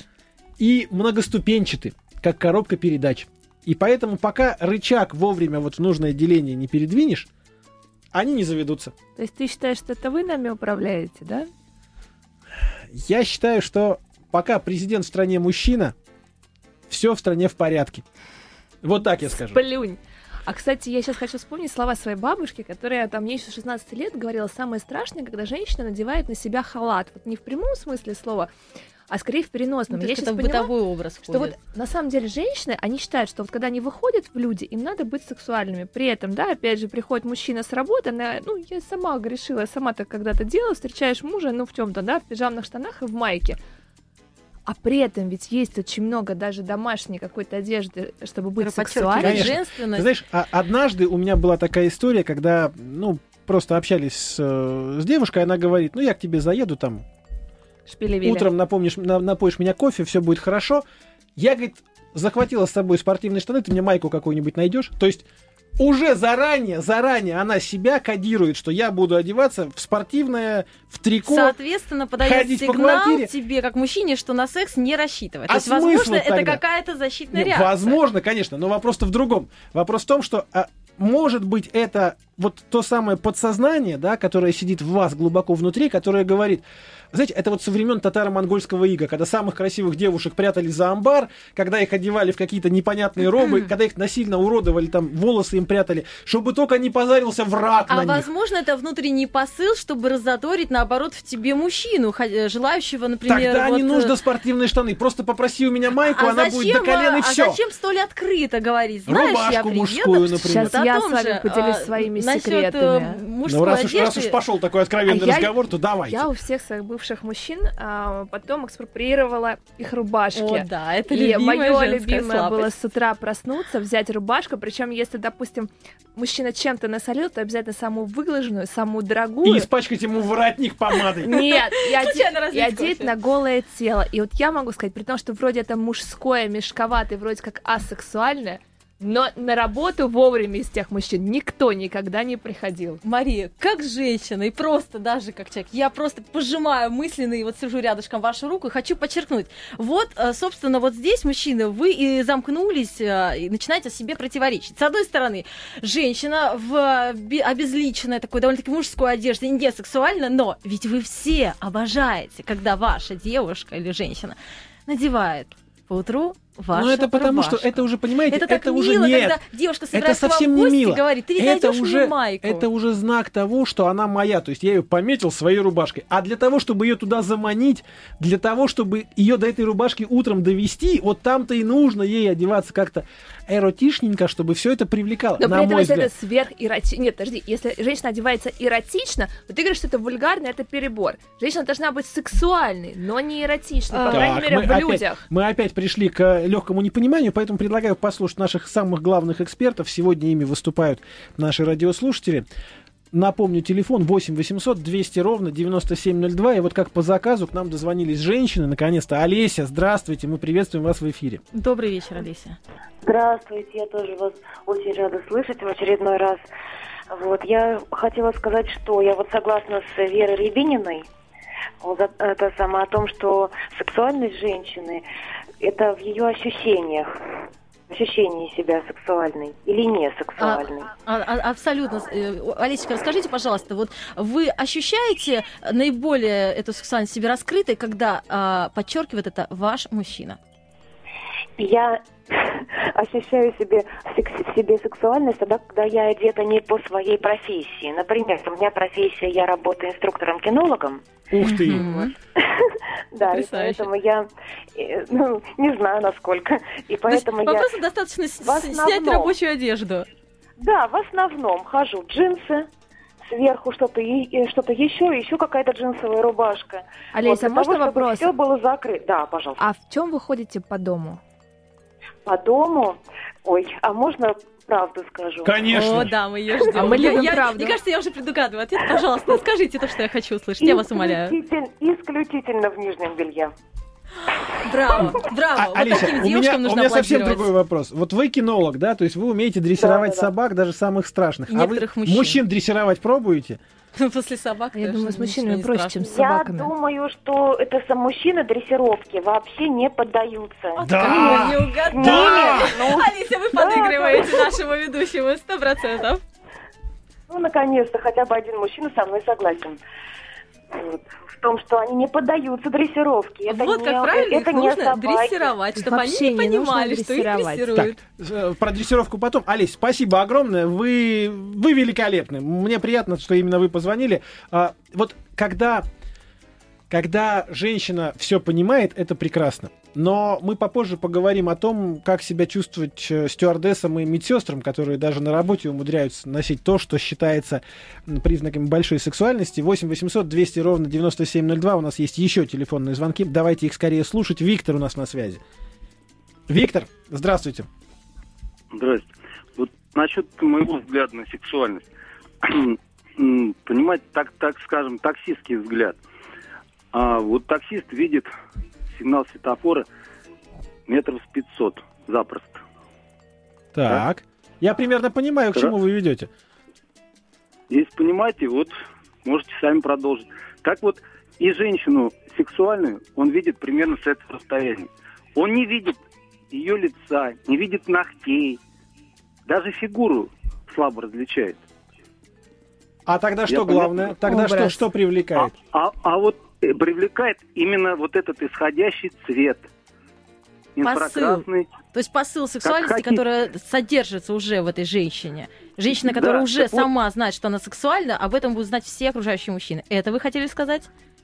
И многоступенчаты, как коробка передач. И поэтому пока рычаг вовремя вот в нужное деление не передвинешь, они не заведутся. То есть ты считаешь, что это вы нами управляете, да? Я считаю, что пока президент в стране мужчина, все в стране в порядке. Вот так я скажу. Сплюнь. А, кстати, я сейчас хочу вспомнить слова своей бабушки, которая там мне еще с шестнадцати лет говорила: самое страшное, когда женщина надевает на себя халат. Вот не в прямом смысле слова, а скорее в переносном. Ну, я сейчас сейчас в поняла, бытовой образ что входит. вот на самом деле женщины, они считают, что вот когда они выходят в люди, им надо быть сексуальными. При этом, да, опять же, приходит мужчина с работы, она, ну, я сама грешила, я сама так когда-то делала, встречаешь мужа, ну, в чем-то, да, в пижамных штанах и в майке. А при этом ведь есть очень много даже домашней какой-то одежды, чтобы быть Которая сексуальной. подчеркивает Конечно. женственность. Ты знаешь, а- однажды у меня была такая история, когда, ну, просто общались с, э, с девушкой, она говорит, ну, я к тебе заеду там, Шпили-вили. утром напомнишь, на- напоишь меня кофе, все будет хорошо. Я, говорит, захватила с собой спортивные штаны, ты мне майку какую-нибудь найдешь. То есть уже заранее, заранее она себя кодирует, что я буду одеваться в спортивное, в трико. Соответственно, подает ходить по сигнал квартире. тебе, как мужчине, что на секс не рассчитывать. А То есть, смысл возможно, это тогда? какая-то защитная Не, реакция. возможно, конечно, но вопрос-то в другом. Вопрос в том, что а, может быть это вот то самое подсознание, да, которое сидит в вас глубоко внутри, которое говорит, знаете, это вот со времен татаро-монгольского ига, когда самых красивых девушек прятали за амбар, когда их одевали в какие-то непонятные робы, когда их насильно уродовали, там волосы им прятали, чтобы только не позарился враг А на них. возможно, это внутренний посыл, чтобы раззадорить, наоборот, в тебе мужчину, ха- желающего, например... Тогда вот, не э, нужно спортивные штаны, просто попроси у меня майку, а она зачем, будет до колена и а все. зачем столь открыто говорить? Знаешь, Рубашку я приеду... мужскую, например. Сейчас Вот о я том с вами же, поделюсь а, своими насчет, э, секретами. мужской Ну, раз уж, раз одежды. уж пошел такой откровенный А я- разговор, то давайте. Я у всех своих бывших мужчин а, потом экспроприировала их рубашки. О, да, это И любимая мое женская любимое было слабость. с утра проснуться, взять рубашку, причем если, допустим, мужчина чем-то насолил, то обязательно самую выглаженную, самую дорогую. И испачкать ему воротник помадой. Нет, и, оде- Случайно и разлить одеть кофе. на голое тело. И вот я могу сказать, при том, что вроде это мужское, мешковатое, вроде как асексуальное, но на работу вовремя из тех мужчин никто никогда не приходил. Мария, как женщина и просто даже как человек, я просто пожимаю мысленно и вот сижу рядышком вашу руку и хочу подчеркнуть. Вот, э, собственно, вот здесь, мужчины, вы и замкнулись э, и начинаете себе противоречить. С одной стороны, женщина в бе- обезличенной такой довольно-таки мужской одежде, не сексуально, но ведь вы все обожаете, когда ваша девушка или женщина надевает поутру вашу Ну это потому, рубашку. что это уже, понимаете, Это это, так уже мило, нет. когда девушка Это собирается совсем к вам в не гости и мило. говорит, ты не это найдешь уже, мне майку. это уже знак того, что она моя. То есть я ее пометил своей рубашкой. А для того, чтобы ее туда заманить, для того, чтобы ее до этой рубашки утром довести, вот там-то и нужно ей одеваться как-то эротичненько, чтобы все это привлекало. Но на при этом, мой если взгляд. это сверхэротично... Нет, подожди, если женщина одевается эротично, то ты говоришь, что это вульгарно, это перебор. Женщина должна быть сексуальной, но не эротичной, по А, крайней Так, мере, мы в опять, людях. мы опять пришли к легкому непониманию, поэтому предлагаю послушать наших самых главных экспертов. Сегодня ими выступают наши радиослушатели. Напомню, телефон восемь восемьсот двести ровно девяносто семь ноль два. И вот как по заказу к нам дозвонились женщины. Наконец-то. Олеся, здравствуйте, мы приветствуем вас в эфире. Добрый вечер, Олеся. Здравствуйте, я тоже вас очень рада слышать в очередной раз. Вот, я хотела сказать, что я вот согласна с Верой Рябининой, вот, это самое о том, что сексуальность женщины – это в ее ощущениях, ощущении себя сексуальной или не сексуальной. А- а- абсолютно. Э, Олесечка, расскажите, пожалуйста, вот вы ощущаете наиболее эту сексуальность в себе раскрытой, когда а, подчеркивает это ваш мужчина? Я ощущаю себе, секс- себе сексуальность тогда, когда я одета не по своей профессии. Например, у меня профессия, я работаю инструктором-кинологом. Ух ты! Мгм. Да, и Потрясающе. поэтому я, э, ну, не знаю насколько. И То есть поэтому я, вопросу достаточно с- в основном- снять рабочую одежду. да, в основном хожу в джинсы, сверху что-то, и- и что-то еще, еще какая-то джинсовая рубашка. Олеся, а можно вопрос? Все было закрыто. Да, пожалуйста. А в чем вы ходите по дому? По дому, ой, а можно правду скажу? Конечно. О, да, мы ее ждем. А мы Я- любим я- правду. Мне кажется, я уже предугадываю ответ. Пожалуйста, скажите то, что я хочу услышать. Я вас умоляю. Исключитель- исключительно в нижнем белье. Браво, браво. А, Вот Олеся, таким у меня, девушкам у нужно меня совсем аплодировать. другой вопрос. Вот вы кинолог, да, то есть вы умеете дрессировать Да, да, да. собак, даже самых страшных. И а вы некоторых мужчин. мужчин дрессировать пробуете? После собак. Я тоже думаю, с ничего мужчинами не проще, страшно. чем с Я собаками. думаю, что это сам мужчины дрессировки вообще не поддаются. Да! Как вы не угадали. Да! Ну, Алиса, вы подыгрываете нашему ведущему, сто процентов. ну, наконец-то, хотя бы один мужчина со мной согласен. Вот. В том, что они не поддаются дрессировке. Это Вот не, как правильно это их не нужно собаки. дрессировать, чтобы они Вообще не не нужно понимали, что их дрессировать. дрессируют. Э, Про дрессировку потом. Олесь, спасибо огромное. Вы, вы великолепны. Мне приятно, что именно вы позвонили. А, вот когда, когда женщина все понимает, это прекрасно. Но мы попозже поговорим о том, как себя чувствовать э, стюардессам и медсестрам, которые даже на работе умудряются носить то, что считается м, признаками большой сексуальности. восемь восемьсот двести ровно девяносто семь ноль два. У нас есть еще телефонные звонки. Давайте их скорее слушать. Виктор у нас на связи. Виктор, здравствуйте. Здрасте. Вот насчет моего взгляда на сексуальность. Понимаете, так, так скажем, таксистский взгляд. А вот таксист видит сигнал светофора метров с пятьсот запросто. Так. Я примерно понимаю, к Да. чему вы ведете. Если понимаете, вот можете сами продолжить. Так вот, и женщину сексуальную он видит примерно с этого расстояния. Он не видит ее лица, не видит ногтей, даже фигуру слабо различает. А тогда Я что понятно. главное? Тогда что, Образ. что привлекает? А, а вот э, привлекает именно вот этот исходящий цвет. Инфракрасный. То есть посыл сексуальности, хотите. которая содержится уже в этой женщине. Женщина, которая Да, уже так вот- сама знает, что она сексуальна, об этом будут знать все окружающие мужчины. Это вы хотели сказать?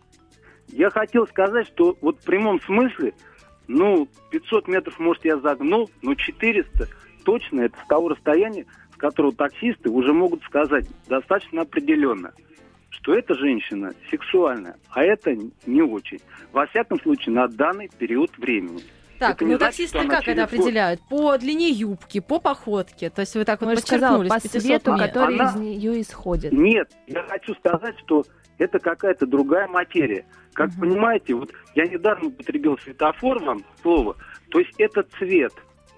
Я хотел сказать, что вот в прямом смысле, ну, пятьсот метров, может, я загнул, но четыреста точно это с того расстояния, с которого таксисты уже могут сказать достаточно определенно, что эта женщина сексуальная, а это не очень. Во всяком случае, на данный период времени. Так, Это не ну значит, таксисты что она как это через год- определяют? По длине юбки, по походке. То есть вы так вот Я же сказала, подчеркнули по с пятисот свету, метров. который Она- из нее исходит. Нет, я хочу сказать, что это какая-то другая материя. Как Мгм. понимаете, вот я недавно употребил светофор, вам слово, то есть это цвет.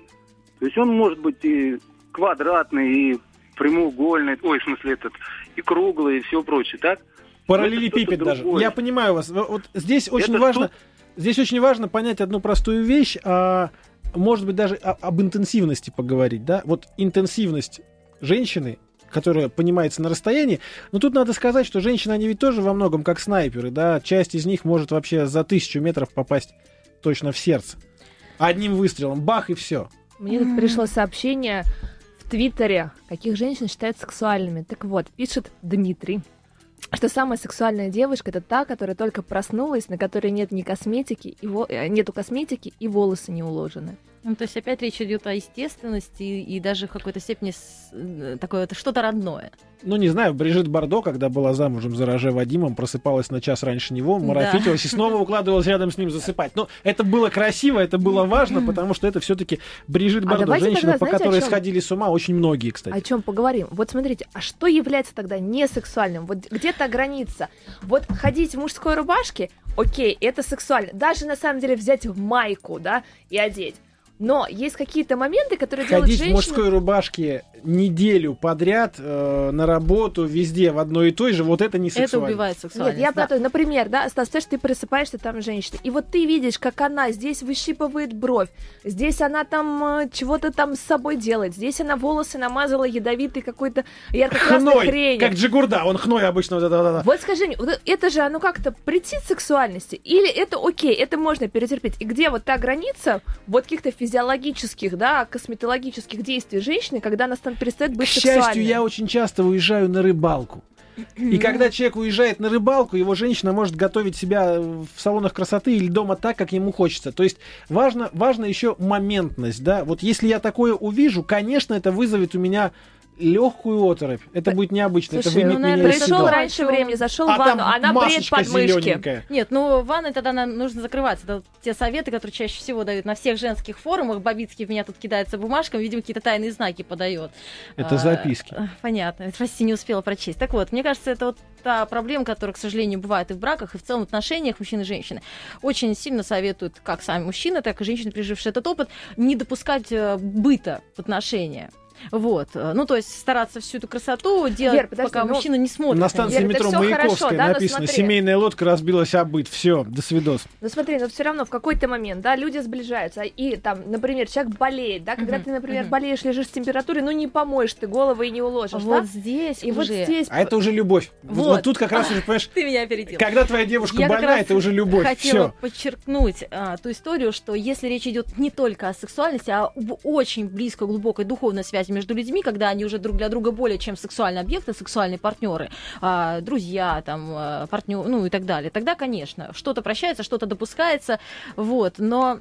То есть он может быть и квадратный, и прямоугольный, ой, в смысле этот, и круглый, и все прочее, так? Параллелепипед Это что-то даже. другое. Я понимаю вас. Вот здесь очень Это важно, тут- здесь очень важно понять одну простую вещь, а, может быть даже о- об интенсивности поговорить, да? Вот интенсивность женщины, которая понимается на расстоянии, но тут надо сказать, что женщины, они ведь тоже во многом как снайперы, да? Часть из них может вообще за тысячу метров попасть точно в сердце. Одним выстрелом, бах, и все. Мне тут пришло сообщение в Твиттере, каких женщин считают сексуальными. Так вот, пишет Дмитрий, что самая сексуальная девушка — это та, которая только проснулась, на которой нет ни косметики, и во- э, нету косметики, и волосы не уложены. Ну, то есть опять речь идет о естественности и даже в какой-то степени с- э, такое это что-то родное. Ну, не знаю, Брижит Бардо, когда была замужем за Роже Вадимом, просыпалась на час раньше него, марафетилась и снова укладывалась рядом с ним засыпать. Но это было красиво, это было важно, потому что это все-таки Брижит А Бардо, давайте женщина, тогда, по знаете, о которой чем? сходили с ума очень многие, кстати. О чем поговорим? Вот смотрите, а что является тогда несексуальным? Вот где-то граница. Вот ходить в мужской рубашке, окей, это сексуально. Даже на самом деле взять майку, да, и одеть. Но есть какие-то моменты, которые делают Ходить в женщину... мужской рубашке неделю подряд э, на работу, везде, в одной и той же, вот это не Это сексуально. убивает сексуальность. Нет, я да. про то, например, да, Стас, ты, ты просыпаешься, там женщина, и вот ты видишь, как она здесь выщипывает бровь, здесь она там э, чего-то там с собой делает, здесь она волосы намазала ядовитой какой-то ярко-красной Хной, хренью. как Джигурда, он хной обычно. Вот это, вот это. Вот скажи мне, вот это же оно как-то претит сексуальности? Или это окей, это можно перетерпеть? И где вот та граница вот каких-то физиологических, да, косметологических действий женщины, когда она стан- перестает К быть счастью, сексуальной? я очень часто уезжаю на рыбалку. И когда человек уезжает на рыбалку, его женщина может готовить себя в салонах красоты или дома так, как ему хочется. То есть важно, важно еще моментность, да. Вот если я такое увижу, конечно, это вызовет у меня легкую оторопь. Это будет необычно. Слушай, это ну, вымет наверное, меня из пришел седла. раньше времени, зашел А в ванну, там она бреет масочка подмышки. зелёненькая. Нет, ну ванной тогда нам нужно закрываться. Это те советы, которые чаще всего дают на всех женских форумах. Бабицкий в меня тут кидается бумажками, видимо, какие-то тайные знаки подает. Это А, записки. Понятно. Прости, не успела прочесть. Так вот, мне кажется, это вот та проблема, которая, к сожалению, бывает и в браках, и в целом в отношениях мужчин и женщины. Очень сильно советуют как сами мужчины, так и женщины, пережившие этот опыт, не допускать э, быта в отношения. Вот. Ну, то есть стараться всю эту красоту делать, Вер, подожди, пока ну, мужчина не смотрит. На на станции Вера, это метро всё Маяковская хорошо, да, но написано: смотри. семейная лодка разбилась об быт. Все, до свидос. Ну смотри, но все равно в какой-то момент, да, люди сближаются, и там, например, человек болеет, да, когда Мгм, ты, например, мгм. болеешь, лежишь с температурой, ну не помоешь ты голову и не уложишь, Вот да? здесь И вот уже... здесь... А это уже любовь. Вот, Вот. вот тут как раз уже, понимаешь, Ты меня опередил. когда твоя девушка Я как больна, раз это уже любовь. хотела Все. подчеркнуть а, ту историю, что если речь идет не только о сексуальности, а об очень близкой, глубокой духовной связи между людьми, когда они уже друг для друга более чем сексуальные объекты, сексуальные партнеры, а, друзья, там, а, партнер, ну и так далее, тогда, конечно, что-то прощается, что-то допускается, вот, но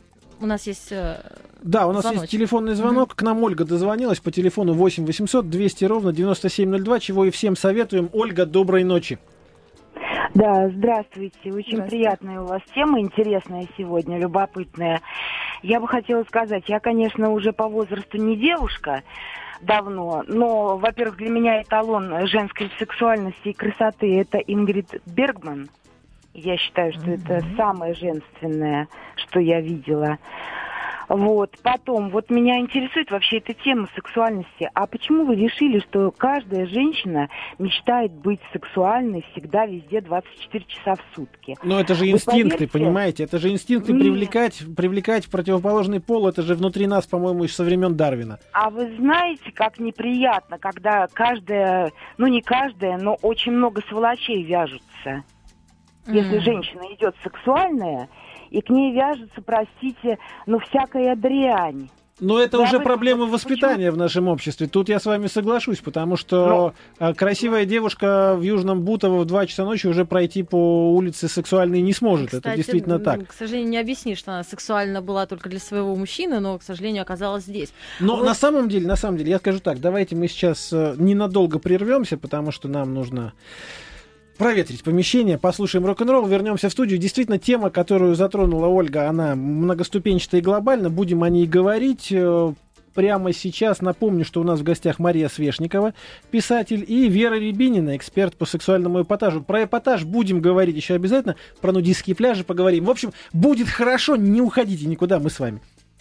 У нас есть э, Да, у нас звоночек. есть телефонный звонок. К нам Ольга дозвонилась по телефону восемь восемьсот двести ровно девяносто семь ноль два, чего и всем советуем. Ольга, доброй ночи. Да, здравствуйте. Очень Здравствуйте. приятная у вас тема, интересная сегодня, любопытная. Я бы хотела сказать, я, конечно, уже по возрасту не девушка давно, но, во-первых, для меня эталон женской сексуальности и красоты – это Ингрид Бергман. Я считаю, что mm-hmm. это самое женственное, что я видела. Вот. Потом, вот меня интересует вообще эта тема сексуальности. А почему вы решили, что каждая женщина мечтает быть сексуальной всегда, везде, двадцать четыре часа в сутки? Но это же Вы инстинкты, поверьте? понимаете? Это же инстинкты Нет. привлекать, привлекать противоположный пол. Это же внутри нас, по-моему, еще со времен Дарвина. А вы знаете, как неприятно, когда каждая, ну не каждая, но очень много сволочей вяжутся. Если М. женщина идет сексуальная, и к ней вяжется, простите, ну всякая дрянь. Но это Да, уже вы- проблема вот воспитания в нашем обществе. Тут я с вами соглашусь, потому что а, красивая девушка в Южном Бутово в два часа ночи уже пройти по улице сексуальной не сможет. Кстати, это действительно м, так. К сожалению, не объяснишь, что она сексуальна была только для своего мужчины, но, к сожалению, оказалась здесь. Но Вот. на самом деле, на самом деле, я скажу так, давайте мы сейчас э, ненадолго прервемся, потому что нам нужно проветрить помещение, послушаем рок-н-ролл, вернемся в студию. Действительно, тема, которую затронула Ольга, она многоступенчатая и глобальна. Будем о ней говорить. Э, Прямо сейчас напомню, что у нас в гостях Мария Свешникова, писатель, и Вера Рябинина, эксперт по сексуальному эпатажу. Про эпатаж будем говорить еще обязательно, про нудистские пляжи поговорим. В общем, будет хорошо, не уходите никуда, мы с вами.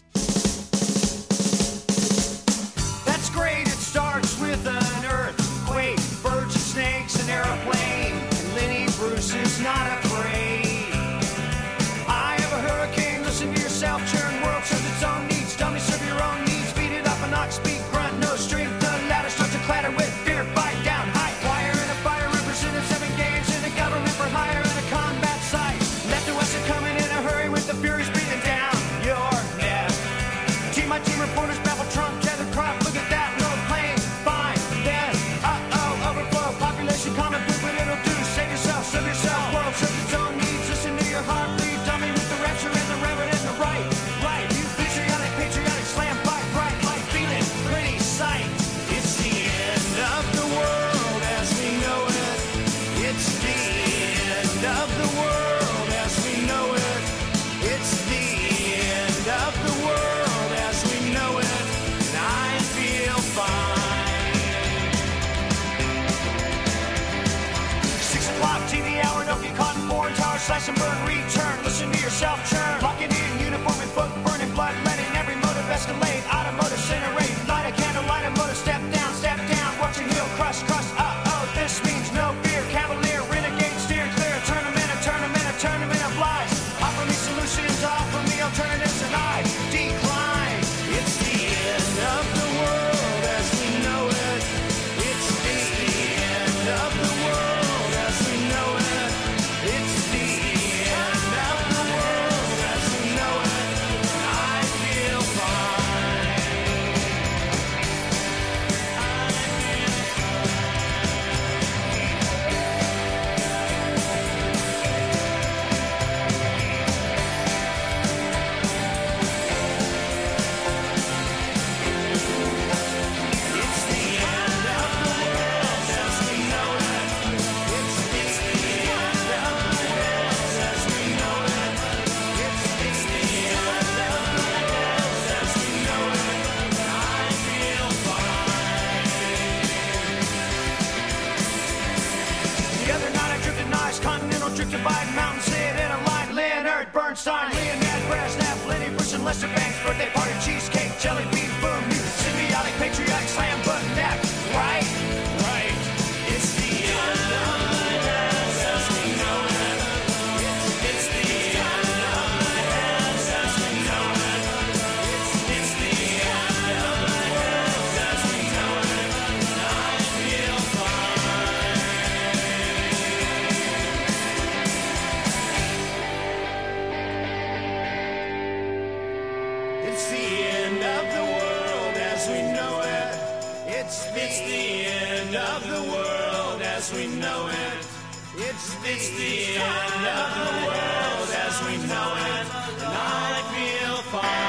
That's great, it starts with an earthquake, birds and snakes, an airplane, and Lenny Bruce is not afraid. I have a hurricane, listen to yourself, churn, world serves its own needs, dummy serve your own needs, beat it up and knock, speak, grunt, no strength, the ladder starts to clatter with fear, bite down, high wire and a fire, represented seven games in a government for hire and a combat site, left to west are coming in a hurry with the furies breathing down your neck. Team my team reporters babble Trump, tether crop, look at that, no plane, fine, then, uh-oh, overflow, population common poop, what it'll do, save yourself, serve yourself, world serves its own needs, listen to your heart, bleed, dummy with the rapture and the reverend and the right, right, you patriotic, patriotic, slam, fight, bright, light, feeling, pretty sight, it's the end of the world as we know it, it's the end of the world as we know it, it's the end of the world as we know it, and I feel fine. Six o'clock T V hour, don't get caught in foreign tower, slash and burn, return, listen to yourself churn, locking in, uniform and book, burning blood, letting every motive escalate, automotive incinerate, light a candle, light a motor, step down, step down, watching heel crush, crush, uh-oh, this means no fear, cavalier, renegade, steer clear, a tournament, a tournament, a tournament of lies, offer me solutions, offer me alternatives, and I decline, it's the end of the world as we know it, it's the end of the world as we know it, it's the end of the world as we know it, and I feel fine. It's the end of the world as we know it. It's the end of the world as we know it. It's the end of the world as we know it. I feel fine. The other night I drifted nice, continental drift divide, mountain sit in a line, Leonard Bernstein, Leonard Brezhnev, Lenny Bruce and Lester Banks, birthday party, cheesecake, jelly bean, boom, you symbiotic, patriotic, slam button, that, right? Right. It's the end of the world as we know it. It's, it's the end of the world as we know it. It's, it's the end of the world as we know it. I feel fine. It's the end of the world as we know it. It's, it's the end of the world as we know it. It's, it's the end of the world as we know it. And I feel fine.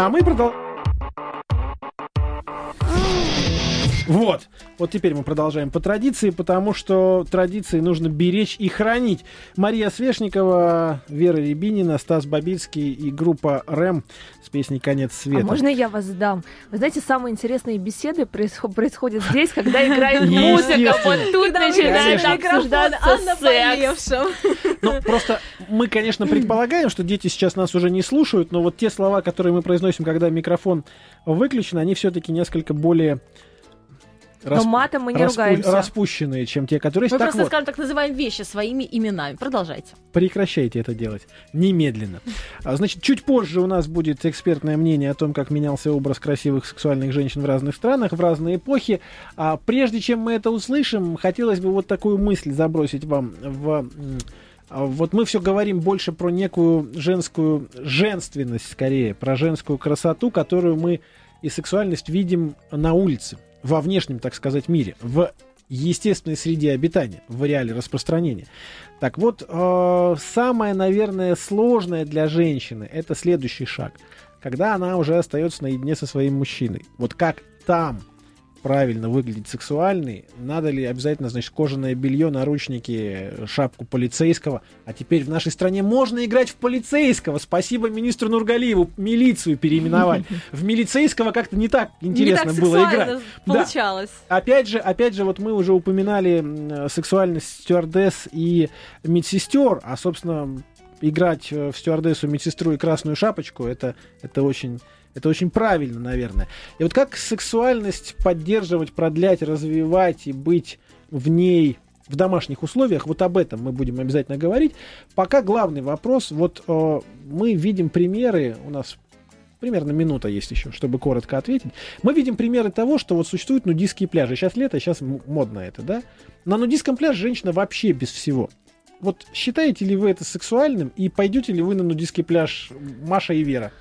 А мы продолжаем. Вот. Вот теперь мы продолжаем по традиции, потому что традиции нужно беречь и хранить. Мария Свешникова, Вера Рябинина, Стас Бабицкий и группа РЭМ с песней «Конец света». А можно я вас дам? Вы знаете, самые интересные беседы происход- происходят здесь, когда играет музыка. Вот тут начинает обсуждаться секс. Ну, просто мы, конечно, предполагаем, что дети сейчас нас уже не слушают, но вот те слова, которые мы произносим, когда микрофон выключен, они все-таки несколько более... Но матом мы не ругаемся. Распущенные, чем те, которые есть. Мы так просто, вот, скажем так, называем вещи своими именами. Продолжайте. Прекращайте это делать. Немедленно. А, Значит, чуть позже у нас будет экспертное мнение о том, как менялся образ красивых сексуальных женщин в разных странах, в разные эпохи. А прежде чем мы это услышим, хотелось бы вот такую мысль забросить вам в... Вот мы все говорим больше про некую женскую женственность, скорее, про женскую красоту, которую мы и сексуальность видим на улице, во внешнем, так сказать, мире, в естественной среде обитания, в реале распространения. Так вот, э, самое, наверное, сложное для женщины — это следующий шаг, когда она уже остается наедине со своим мужчиной. Вот как там правильно выглядеть сексуальный, надо ли обязательно, значит, кожаное белье, наручники, шапку полицейского. А теперь в нашей стране можно играть в полицейского. Спасибо министру Нургалиеву, милицию переименовать. В милицейского как-то не так интересно не так было играть. Получалось. Да. Опять же, опять же, вот мы уже упоминали сексуальность стюардесс и медсестер, а, собственно, играть в стюардессу, медсестру и красную шапочку, это, это очень... Это очень правильно, наверное. И вот как сексуальность поддерживать, продлять, развивать и быть в ней в домашних условиях, вот об этом мы будем обязательно говорить. Пока главный вопрос, вот э, мы видим примеры, у нас примерно минута есть еще, чтобы коротко ответить. Мы видим примеры того, что вот существуют нудистские пляжи. Сейчас лето, сейчас модно это, да? На нудистском пляже женщина вообще без всего. Вот считаете ли вы это сексуальным и пойдете ли вы на нудистский пляж, Маша и Вера?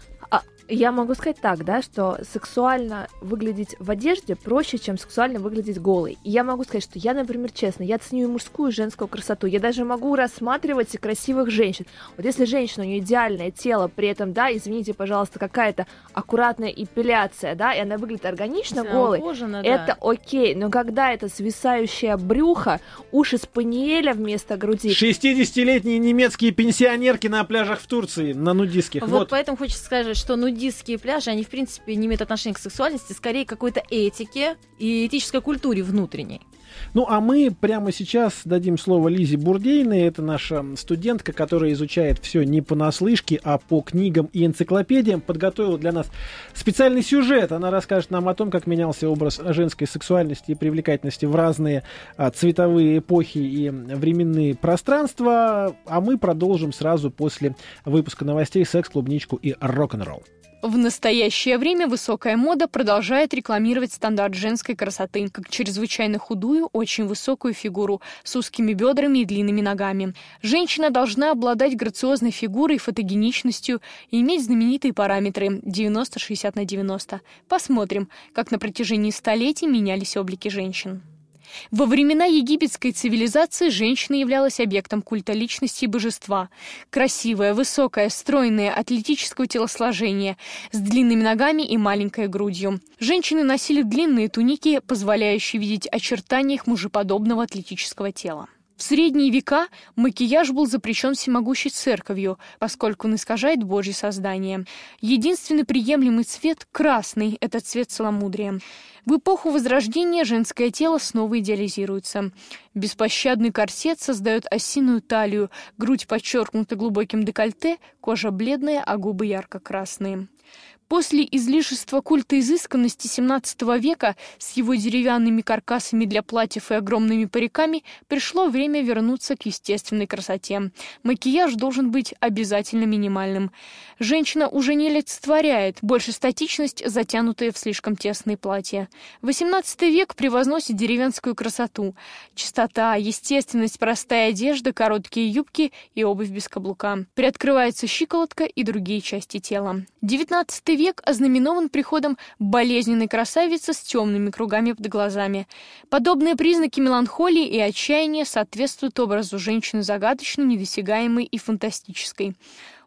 Я могу сказать так, да, что сексуально выглядеть в одежде проще, чем сексуально выглядеть голой. И я могу сказать, что я, например, честно, я ценю и мужскую, и женскую красоту. Я даже могу рассматривать и красивых женщин. Вот если женщина, у нее идеальное тело, при этом, да, извините, пожалуйста, какая-то аккуратная эпиляция, да, и она выглядит органично да, голой, ухоженно, да. это окей. Но когда это свисающее брюхо, уши спаниеля вместо груди... шестидесятилетние немецкие пенсионерки на пляжах в Турции, на нудистских. Вот, Вот. Поэтому хочется сказать, что нудистские пляжи, они, в принципе, не имеют отношения к сексуальности, скорее к какой-то этике и этической культуре внутренней. Ну, а мы прямо сейчас дадим слово Лизе Бурдейной. Это наша студентка, которая изучает все не понаслышке, а по книгам и энциклопедиям. Подготовила для нас специальный сюжет. Она расскажет нам о том, как менялся образ женской сексуальности и привлекательности в разные а, цветовые эпохи и временные пространства. А мы продолжим сразу после выпуска новостей «Секс, клубничку и рок-н-ролл». В настоящее время высокая мода продолжает рекламировать стандарт женской красоты, как чрезвычайно худую, очень высокую фигуру с узкими бедрами и длинными ногами. Женщина должна обладать грациозной фигурой, фотогеничностью и иметь знаменитые параметры девяносто шестьдесят на девяносто. Посмотрим, как на протяжении столетий менялись облики женщин. Во времена египетской цивилизации женщина являлась объектом культа личности и божества. Красивая, высокая, стройная, атлетического телосложения, с длинными ногами и маленькой грудью. Женщины носили длинные туники, позволяющие видеть очертания их мужеподобного атлетического тела. В средние века макияж был запрещен всемогущей церковью, поскольку он искажает Божье создание. Единственный приемлемый цвет – красный – это цвет целомудрия. В эпоху Возрождения женское тело снова идеализируется. Беспощадный корсет создает осиную талию, грудь подчеркнута глубоким декольте, кожа бледная, а губы ярко-красные. После излишества культа изысканности семнадцатого века с его деревянными каркасами для платьев и огромными париками пришло время вернуться к естественной красоте. Макияж должен быть обязательно минимальным. Женщина уже не олицетворяет больше статичность, затянутая в слишком тесные платья. восемнадцатый век превозносит деревенскую красоту. Чистота, естественность, простая одежда, короткие юбки и обувь без каблука. Приоткрывается щиколотка и другие части тела. девятнадцатый век ознаменован приходом болезненной красавицы с темными кругами под глазами. Подобные признаки меланхолии и отчаяния соответствуют образу женщины загадочной, недосягаемой и фантастической.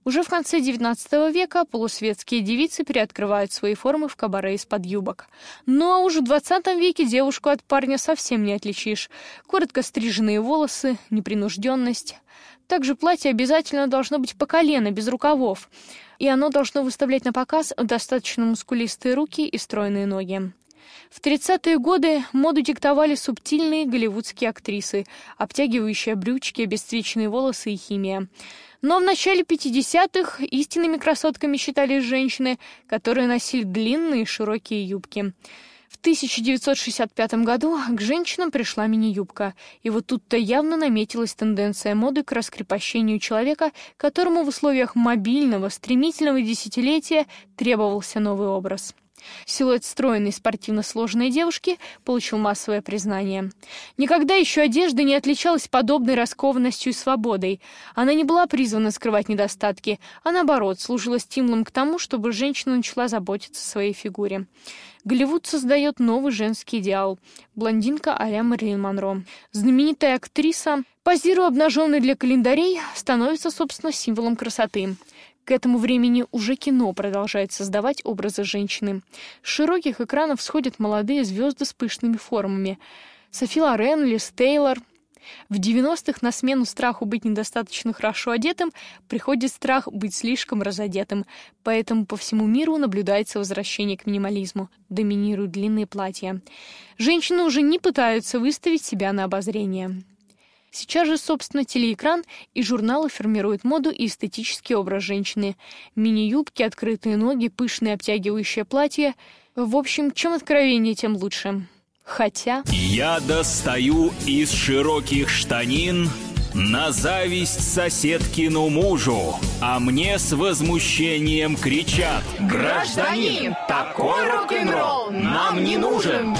Уже в конце девятнадцатого века полусветские девицы переоткрывают свои формы в кабаре из-под юбок. Ну а уже в двадцатом веке девушку от парня совсем не отличишь. Коротко стриженные волосы, непринужденность. Также платье обязательно должно быть по колено, без рукавов. И оно должно выставлять на показ достаточно мускулистые руки и стройные ноги. В тридцатые годы моду диктовали субтильные голливудские актрисы, обтягивающие брючки, обесцвеченные волосы и химия. Но в начале пятидесятых истинными красотками считались женщины, которые носили длинные широкие юбки. В тысяча девятьсот шестьдесят пятом году к женщинам пришла мини-юбка. И вот тут-то явно наметилась тенденция моды к раскрепощению человека, которому в условиях мобильного, стремительного десятилетия требовался новый образ. Силуэт стройной, спортивно сложенной девушки получил массовое признание. Никогда еще одежда не отличалась подобной раскованностью и свободой. Она не была призвана скрывать недостатки, а наоборот, служила стимулом к тому, чтобы женщина начала заботиться о своей фигуре. Голливуд создает новый женский идеал. Блондинка а-ля Мэрилин Монро. Знаменитая актриса, позируя обнаженной для календарей, становится, собственно, символом красоты. К этому времени уже кино продолжает создавать образы женщины. С широких экранов сходят молодые звезды с пышными формами. Софи Лорен, Лиз Тейлор. В девяностых на смену страху быть недостаточно хорошо одетым приходит страх быть слишком разодетым. Поэтому по всему миру наблюдается возвращение к минимализму. Доминируют длинные платья. Женщины уже не пытаются выставить себя на обозрение. Сейчас же, собственно, телеэкран и журналы формируют моду и эстетический образ женщины. Мини-юбки, открытые ноги, пышные обтягивающие платья. В общем, чем откровеннее, тем лучше. Хотя... Я достаю из широких штанин на зависть соседкину мужу, а мне с возмущением кричат: «Гражданин, такой рок-н-ролл нам не нужен!»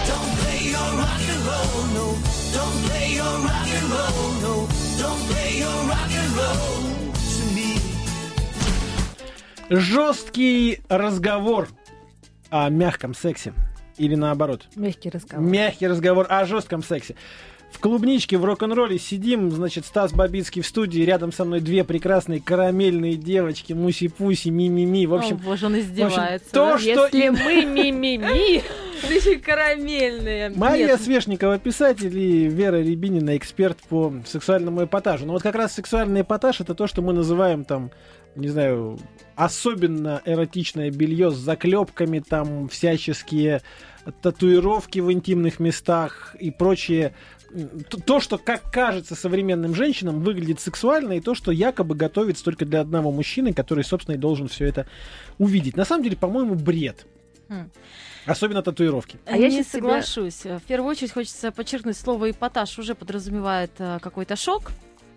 Жесткий разговор о мягком сексе. Или наоборот. Мягкий разговор. Мягкий разговор о жестком сексе. В клубничке, в рок-н-ролле сидим, значит, Стас Бабицкий в студии, рядом со мной две прекрасные карамельные девочки, Муси-Пуси, Ми-Ми-Ми. В общем, О, боже, он издевается. В общем, то, да? что... Если мы Ми-Ми-Ми, еще карамельные. Мария Нет. Свешникова, писатель, и Вера Рябинина, эксперт по сексуальному эпатажу. Но вот как раз сексуальный эпатаж — это то, что мы называем там, не знаю, особенно эротичное белье с заклепками, там всяческие татуировки в интимных местах и прочее. То, что, как кажется современным женщинам, выглядит сексуально, и то, что якобы готовится только для одного мужчины, который, собственно, и должен все это увидеть. На самом деле, по-моему, бред. Хм. Особенно татуировки. А я не соглашусь. Себя... В первую очередь хочется подчеркнуть, слово эпатаж уже подразумевает э, какой-то шок.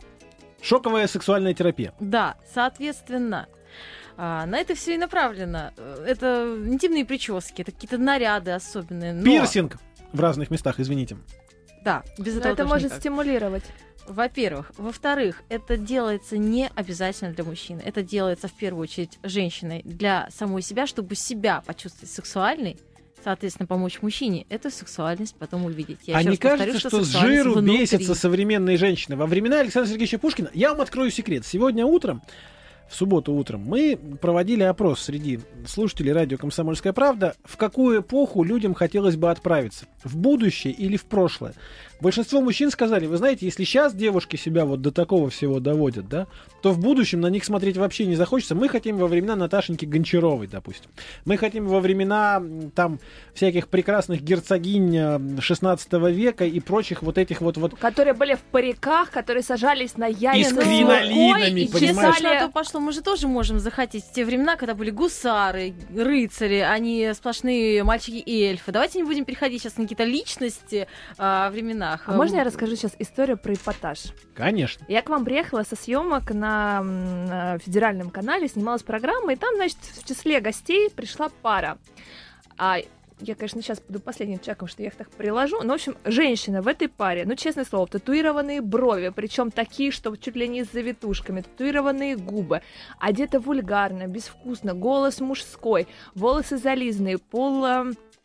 Шоковая сексуальная терапия. Да, соответственно, а, на это все и направлено. Это интимные прически, это какие-то наряды особенные. Но... Пирсинг в разных местах, извините. Да, без Но этого это тоже может никак. стимулировать. Во-первых. Во-вторых, это делается не обязательно для мужчин. Это делается в первую очередь женщиной для самой себя, чтобы себя почувствовать сексуальной, соответственно, помочь мужчине эту сексуальность потом увидеть. Я а не кажется, повторю, что, что с жиру внутри. бесятся современные женщины? Во времена Александра Сергеевича Пушкина, я вам открою секрет. Сегодня утром, в субботу утром, мы проводили опрос среди слушателей радио «Комсомольская правда», в какую эпоху людям хотелось бы отправиться. В будущее или в прошлое? Большинство мужчин сказали: вы знаете, если сейчас девушки себя вот до такого всего доводят, да, то в будущем на них смотреть вообще не захочется. Мы хотим во времена Наташеньки Гончаровой, допустим. Мы хотим во времена там всяких прекрасных герцогинь шестнадцатого века и прочих вот этих вот... вот... Которые были в париках, которые сажались на яйца. И с кринолинами, и понимаешь? чесали, а то пошло. Мы же тоже можем захотеть в те времена, когда были гусары, рыцари, а не сплошные мальчики и эльфы. Давайте не будем переходить сейчас на какие-то личности а, времена. А можно я расскажу сейчас историю про эпатаж? Конечно. Я к вам приехала со съемок на, на федеральном канале, снималась программа, и там, значит, в числе гостей пришла пара. А я, конечно, сейчас буду последним человеком, что я их так приложу. Но, в общем, женщина в этой паре, ну, честное слово, татуированные брови, причем такие, что чуть ли не с завитушками, татуированные губы, одета вульгарно, безвкусно, голос мужской, волосы зализанные, пол...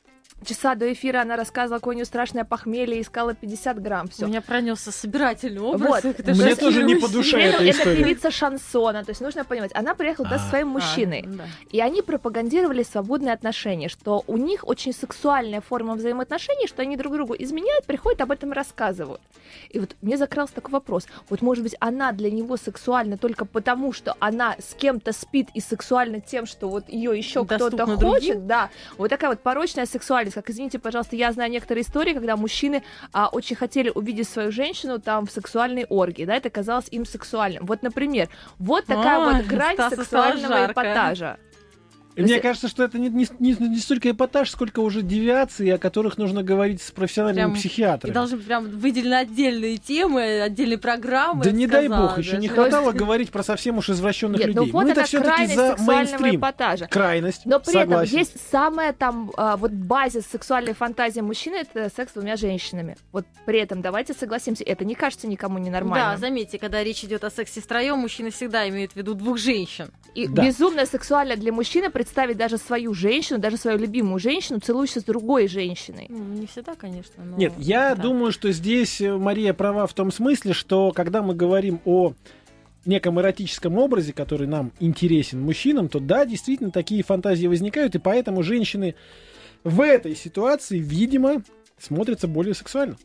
часа до эфира она рассказывала, какое у нее страшное похмелье, искала пятьдесят грамм. Всё. У меня пронесся собирательный образ. Вот. Это Мне же тоже не по душе эта Это история. певица шансона, то есть нужно понимать, она приехала туда со своим мужчиной, А, да. и они пропагандировали свободные отношения, что у них очень сексуальная форма взаимоотношений, что они друг другу изменяют, приходят, об этом рассказывают. И вот мне закрался такой вопрос, вот может быть она для него сексуальна только потому, что она с кем-то спит и сексуальна тем, что вот ее еще кто-то Доступна хочет, другим? да, вот такая вот порочная сексуальность, как, извините, пожалуйста, я знаю некоторые истории, когда мужчины а, очень хотели увидеть свою женщину там в сексуальной оргии, да, это казалось им сексуальным. Вот, например, вот такая Ой, вот грань Стаса сексуального стало жарко. эпатажа. И мне кажется, что это не, не, не, не столько эпатаж, сколько уже девиации, о которых нужно говорить с профессиональными Прям- психиатрами. И должны быть прям выделены отдельные темы, отдельные программы. Да я не сказала, дай бог, еще да. не То хватало есть- говорить про совсем уж извращенных Нет, ну людей. вот Мы-то она все-таки крайность за сексуального мейнстрим. эпатажа. Крайность, Но при согласен. этом есть самая там а, вот базис сексуальной фантазии мужчины, это секс с двумя женщинами. Вот при этом давайте согласимся, это не кажется никому Да, ненормальным. заметьте, когда речь идет о сексе втроем, мужчины всегда имеют в виду двух женщин. И Да. безумно сексуально для мужчины представить даже свою женщину, даже свою любимую женщину, целующуюся с другой женщиной. Ну, не всегда, конечно. Но... Нет, я да. думаю, что здесь э, Мария права в том смысле, что когда мы говорим о неком эротическом образе, который нам интересен мужчинам, то да, действительно, такие фантазии возникают, и поэтому женщины в этой ситуации, видимо, смотрятся более сексуально.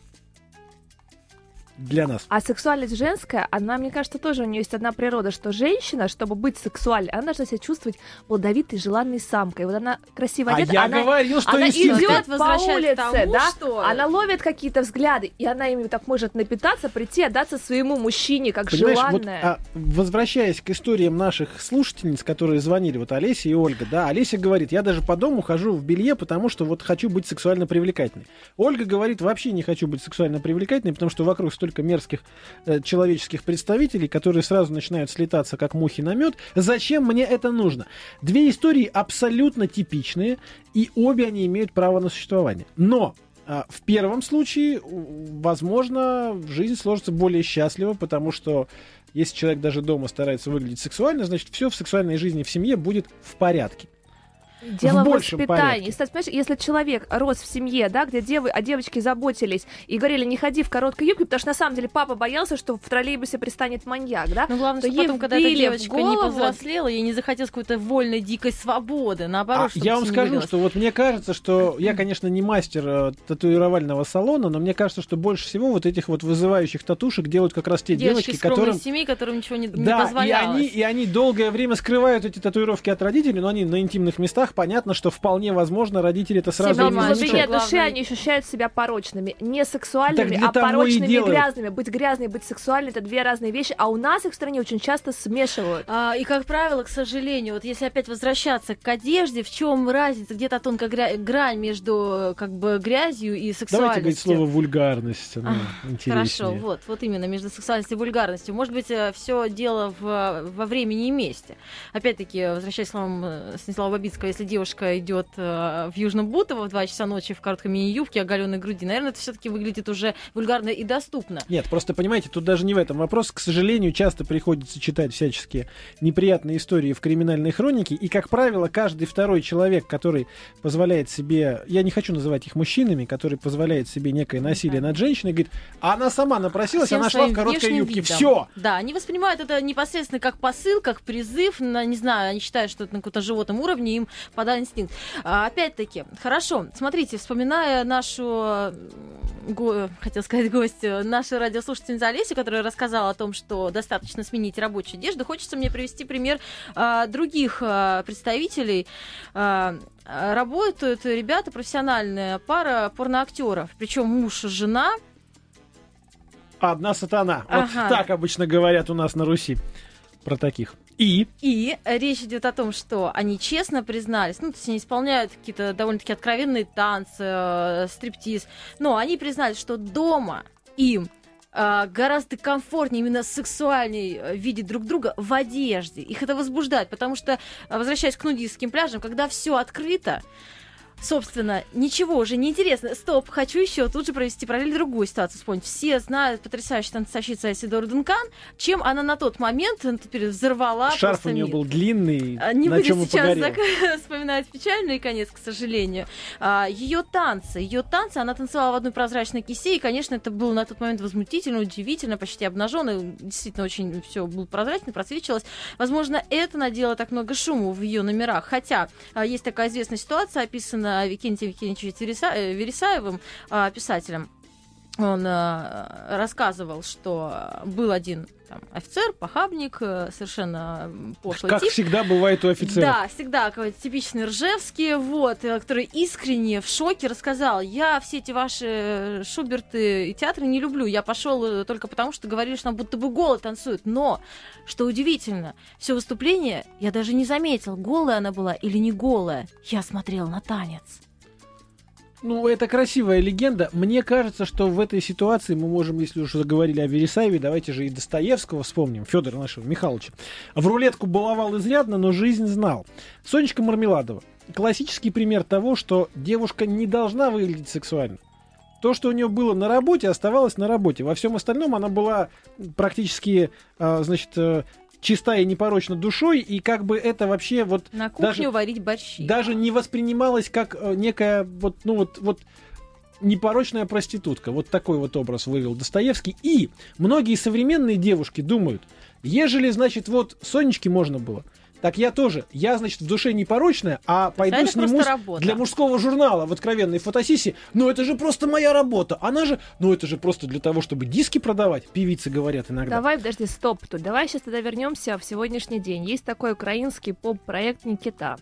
Для нас. А сексуальность женская, она, мне кажется, тоже у нее есть одна природа, что женщина, чтобы быть сексуальной, она должна себя чувствовать плодовитой, желанной самкой. Вот она красиво А одета, я она, говорил, что она инстинкт. идет Опять по возвращаясь улице, к тому, да, что- она ловит какие-то взгляды, и она ими так может напитаться, прийти, отдаться своему мужчине, как Понимаешь, вот, желанная. а, возвращаясь к историям наших слушательниц, которые звонили, вот Олеся и Ольга, да, Олеся говорит, я даже по дому хожу в белье, потому что вот хочу быть сексуально привлекательной. Ольга говорит, вообще не хочу быть сексуально привлекательной, потому что вокруг столько мерзких э, человеческих представителей, которые сразу начинают слетаться, как мухи на мед. Зачем мне это нужно? Две истории абсолютно типичные, и обе они имеют право на существование. Но а, в первом случае, у- возможно, жизнь сложится более счастливо, потому что если человек даже дома старается выглядеть сексуально, значит, все в сексуальной жизни в семье будет в порядке. Дело в в большем воспитании. порядке. Кстати, понимаешь, если человек рос в семье, да, где девы, о девочке заботились и говорили, не ходи в короткой юбке, потому что на самом деле папа боялся, что в троллейбусе пристанет маньяк, да? Ну, главное, то что ей потом, когда эта вбили в девочка не голову- повзрослела, ей не захотелось какой-то вольной, дикой свободы. Наоборот, А чтобы я вам всё не скажу, вылилось. что вот мне кажется, что я, конечно, не мастер э, татуировального салона, но мне кажется, что больше всего вот этих вот вызывающих татушек делают как раз те Девочки девочки, из скромной которым... семьи, которым ничего не, не Да, и позволялось. они, и они долгое время скрывают эти татуировки от родителей, но они на интимных местах, понятно, что вполне возможно, родители это сразу Но не в глубине замечают. души Главное- они ощущают себя порочными. Не Так сексуальными, для а того и порочными и делают. грязными. Быть грязной и быть сексуальной — это две разные вещи, а у нас их в стране очень часто смешивают. А, и, как правило, к сожалению, вот если опять возвращаться к одежде, в чем разница, где-то тонкая гря- грань между как бы грязью и сексуальностью? Давайте говорить слово вульгарность, оно А, интереснее. Хорошо, вот, вот именно между сексуальностью и вульгарностью. Может быть, все дело в, во времени и месте. Опять-таки, возвращаясь к словам э, Станислава Бабицкого, если девушка идет э, в Южном Бутово в два часа ночи в короткой мини-юбке, оголенной груди, наверное, это все-таки выглядит уже вульгарно и доступно. Нет, просто понимаете, тут даже не в этом вопрос. К сожалению, часто приходится читать всяческие неприятные истории в криминальной хронике, и, как правило, каждый второй человек, который позволяет себе, я не хочу называть их мужчинами, который позволяет себе некое насилие над женщиной, говорит, а она сама напросилась, Всем она шла в своим короткой внешним юбке. видом. Все! Да, они воспринимают это непосредственно как посыл, как призыв, на, не знаю, они считают, что это на каком-то животном уровне, им подан инстинкт. А, опять-таки, хорошо, смотрите, вспоминая нашу, го, хотел сказать гостью, нашу радиослушательницу Олесю, которая рассказала о том, что достаточно сменить рабочую одежду, хочется мне привести пример а, других а, представителей. А, работают ребята, профессиональная пара порноактеров, причем муж и жена. Одна сатана. Вот Ага. так обычно говорят у нас на Руси про таких. И? И речь идет о том, что они честно признались, ну, то есть они исполняют какие-то довольно-таки откровенные танцы, э, стриптиз, но они признались, что дома им э, гораздо комфортнее, именно сексуальнее э, видеть друг друга в одежде. Их это возбуждает, потому что, э, возвращаясь к нудистским пляжам, когда все открыто, Собственно, ничего уже не интересно. Стоп, хочу еще тут же провести параллель другую ситуацию. Вспомнить. Все знают потрясающую танцовщицу Айседору Дункан, чем она на тот момент теперь взорвала. Шарф у нее был длинный, не на буду чем и сейчас погорел. зак- вспоминать печальный конец, к сожалению. А, ее танцы, ее танцы, она танцевала в одной прозрачной кисе, и, конечно, это было на тот момент возмутительно, удивительно, почти обнаженный, действительно очень все было прозрачно, просвечивалось. Возможно, это наделало так много шума в ее номерах. Хотя а, есть такая известная ситуация, описанная Викентием Викентьевичем Вереса- э, Вересаевым, а, писателем. Он а, рассказывал, что был один там, офицер, похабник, э, совершенно пошлый Как тип. всегда бывает у офицеров. Да, всегда какой-то типичный Ржевский, вот, э, который искренне в шоке рассказал: я все эти ваши Шуберты и театры не люблю, я пошел только потому, что говорили, что она будто бы голая танцует. Но, что удивительно, все выступление я даже не заметил, голая она была или не голая. Я смотрел на танец. Ну, это красивая легенда. Мне кажется, что в этой ситуации мы можем, если уж заговорили о Вересаеве, давайте же и Достоевского вспомним, Федора нашего Михайловича. В рулетку баловал изрядно, но жизнь знал. Сонечка Мармеладова. Классический пример того, что девушка не должна выглядеть сексуально. То, что у нее было на работе, оставалось на работе. Во всем остальном она была практически, а, значит, чиста и непорочна душой, и как бы это вообще вот На кухню даже, варить борщи. даже не воспринималось как э, некая вот, ну вот, вот непорочная проститутка. Вот такой вот образ вывел Достоевский. И многие современные девушки думают, ежели, значит, вот Сонечке можно было, так я тоже. Я, значит, в душе непорочная, а пойду это снимусь просто работа. для мужского журнала в откровенной фотосессии. Но это же просто моя работа. Она же... Ну, это же просто для того, чтобы диски продавать, певицы говорят иногда. Давай, подожди, стоп тут. Давай сейчас тогда вернемся в сегодняшний день. Есть такой украинский поп-проект «Никита»,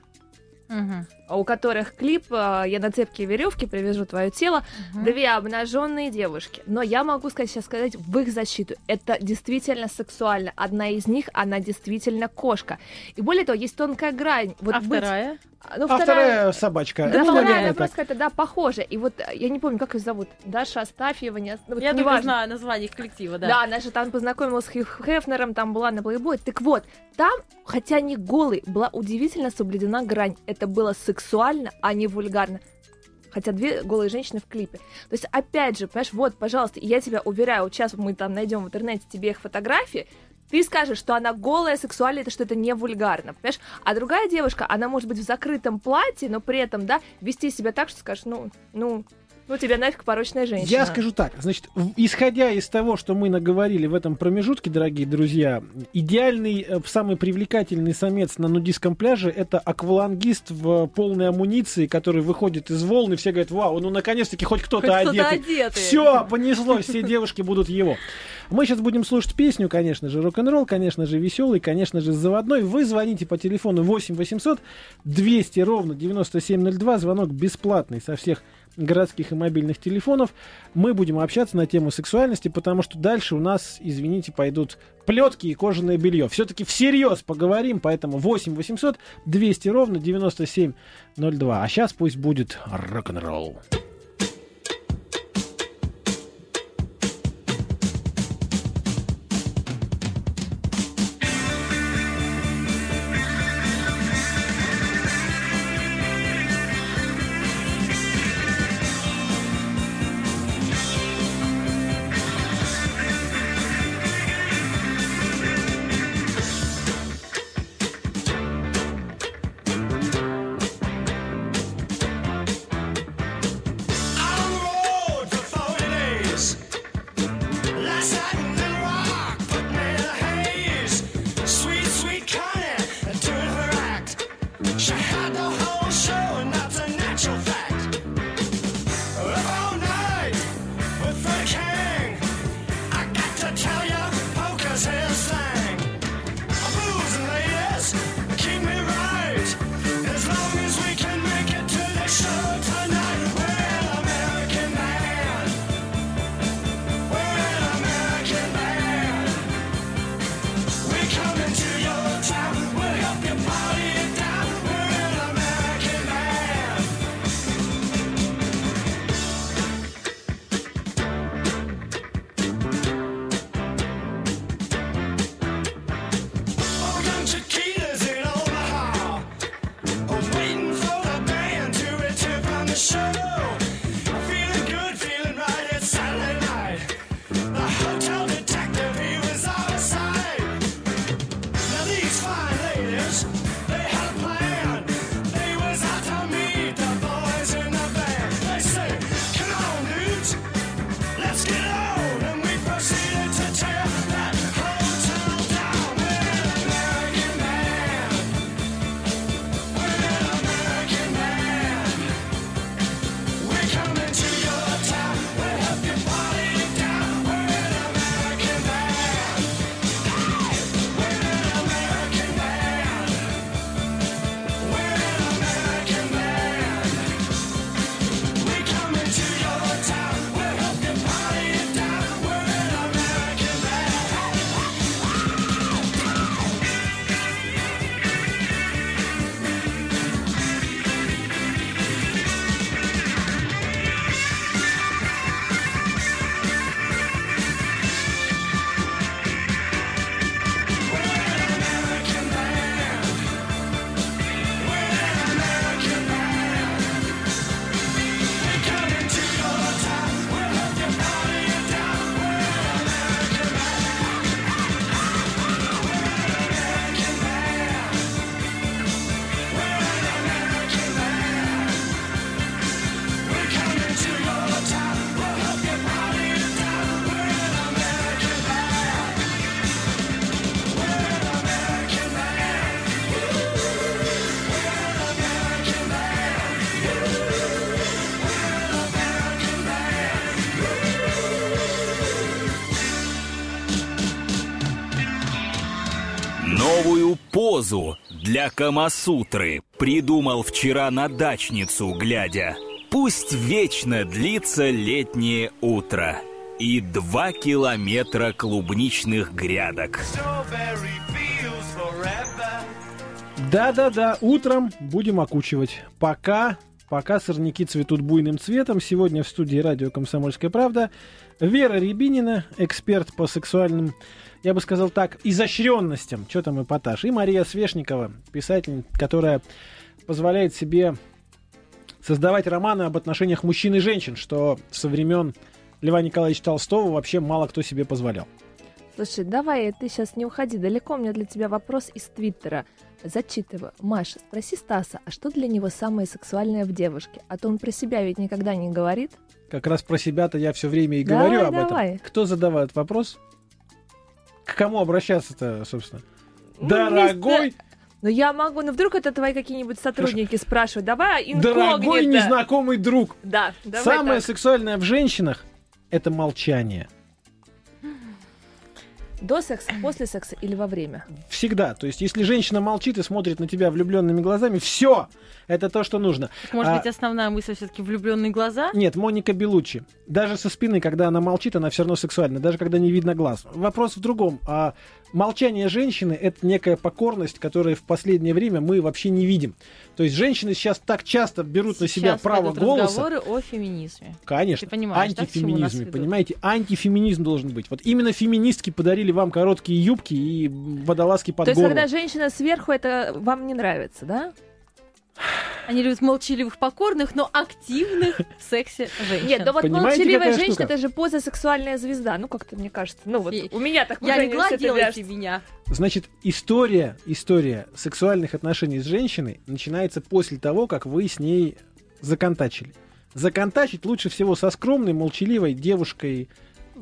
у которых клип «Я на цепке веревки привяжу твое тело», Мгм. две обнаженные девушки. Но я могу сказать, сейчас сказать в их защиту. Это действительно сексуально. Одна из них, она действительно кошка. И более того, есть тонкая грань. Вот А быть- вторая? Ну, А вторая собачка. Да, Ну, вторая, наверное, она так. просто какая-то, да, похожа. И вот э, я не помню, как ее зовут. Даша Астафьева. Не, ну, вот Я только неважно. знаю название их коллектива, да. Да, она же там познакомилась с Хью Хефнером, там была на Playboy. Так вот, там, хотя не голый, была удивительно соблюдена грань. Это было сексуально, а не вульгарно. Хотя две голые женщины в клипе. То есть, опять же, понимаешь, вот, пожалуйста, я тебя уверяю, вот сейчас мы там найдем в интернете тебе их фотографии, ты скажешь, что она голая, сексуальная, это что это не вульгарно, понимаешь? А другая девушка, она может быть в закрытом платье, но при этом, да, вести себя так, что скажешь, ну, ну, ну, тебе нафиг порочная женщина. Я скажу так, значит, в- исходя из того, что мы наговорили в этом промежутке, дорогие друзья, идеальный, э, самый привлекательный самец на нудистском пляже — это аквалангист в полной амуниции, который выходит из волны, все говорят: вау, ну наконец-таки хоть кто-то Хоть кто-то одетый. одетый. Все, понеслось, все девушки будут его. Мы сейчас будем слушать песню, конечно же, рок-н-ролл, конечно же, веселый, конечно же, заводной. Вы звоните по телефону восемь восемьсот двести ровно девяносто семь ноль два, звонок бесплатный со всех городских и мобильных телефонов. Мы будем общаться на тему сексуальности, потому что дальше у нас, извините, пойдут плетки и кожаное белье. Все-таки всерьез поговорим, поэтому восемь восемьсот двести ровно девяносто семь ноль два. А сейчас пусть будет рок-н-ролл. новую позу для Камасутры придумал вчера на дачницу глядя. Пусть вечно длится летнее утро и два километра клубничных грядок. Да-да-да, утром будем окучивать. Пока, пока сорняки цветут буйным цветом. Сегодня в студии радио «Комсомольская правда» Вера Рябинина, эксперт по сексуальным, я бы сказал так, изощренностям. Что там эпатаж. И Мария Свешникова, писатель, которая позволяет себе создавать романы об отношениях мужчин и женщин, что со времен Льва Николаевича Толстого вообще мало кто себе позволял. Слушай, давай, ты сейчас не уходи далеко, у меня для тебя вопрос из Твиттера. Зачитываю. Маша, спроси Стаса, а что для него самое сексуальное в девушке? А то он про себя ведь никогда не говорит. Как раз про себя-то я все время и Давай, говорю об давай. этом. Кто задавает вопрос? К кому обращаться-то, собственно? Ну, Дорогой... вместо- Ну, я могу, ну, вдруг это твои какие-нибудь сотрудники спрашивают. Давай инкогнито. Дорогой незнакомый друг. Да, давай Самое так. сексуальное в женщинах — это молчание. До секса, после секса или во время? Всегда. То есть, если женщина молчит и смотрит на тебя влюбленными глазами, все, это то, что нужно. Может А, быть, основная мысль все-таки влюбленные глаза? Нет, Моника Белуччи. Даже со спины, когда она молчит, она все равно сексуальна, даже когда не видно глаз. Вопрос в другом. А молчание женщины — это некая покорность, которую в последнее время мы вообще не видим. То есть женщины сейчас так часто берут на себя Сейчас право пойдут голоса. разговоры о феминизме. Конечно. Ты понимаешь, да, к чему нас антифеминизме, ведут? понимаете? Антифеминизм должен быть. Вот именно феминистки подарили вам короткие юбки и водолазки под То есть, горло. когда женщина сверху, это вам не нравится, да? Они любят молчаливых, покорных, но активных в сексе женщин. Нет, ну вот Понимаете, молчаливая какая женщина, штука? это же поза сексуальная звезда. Ну, как-то мне кажется. Ну, вот И- у меня так Я уже легла, всё это делайте вяжется. меня. Значит, история, история сексуальных отношений с женщиной начинается после того, как вы с ней законтачили. Законтачить лучше всего со скромной, молчаливой девушкой,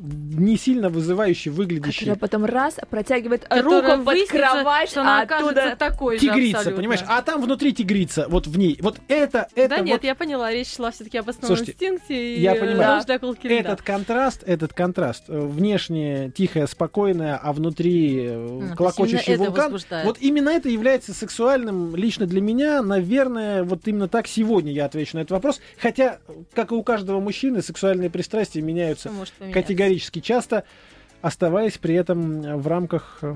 не сильно вызывающей выглядящей. Которая потом раз протягивает Которая руку под выяснится, кровать, что она а оттуда... окажется такой же Тигрица, абсолютно. понимаешь? А там внутри тигрица, вот в ней. Вот это, это Да вот... нет, я поняла, речь шла все-таки об основном Слушайте, инстинкте и я э, понимаю. нужде околки льда. Этот контраст, этот контраст, э, внешне тихая, спокойная, а внутри э, то есть клокочущий именно это вулкан. возбуждает. Вот именно это является сексуальным лично для меня. Наверное, вот именно так сегодня я отвечу на этот вопрос. Хотя, как и у каждого мужчины, сексуальные пристрастия меняются Всё может поменяться. категорически часто, оставаясь при этом в рамках э,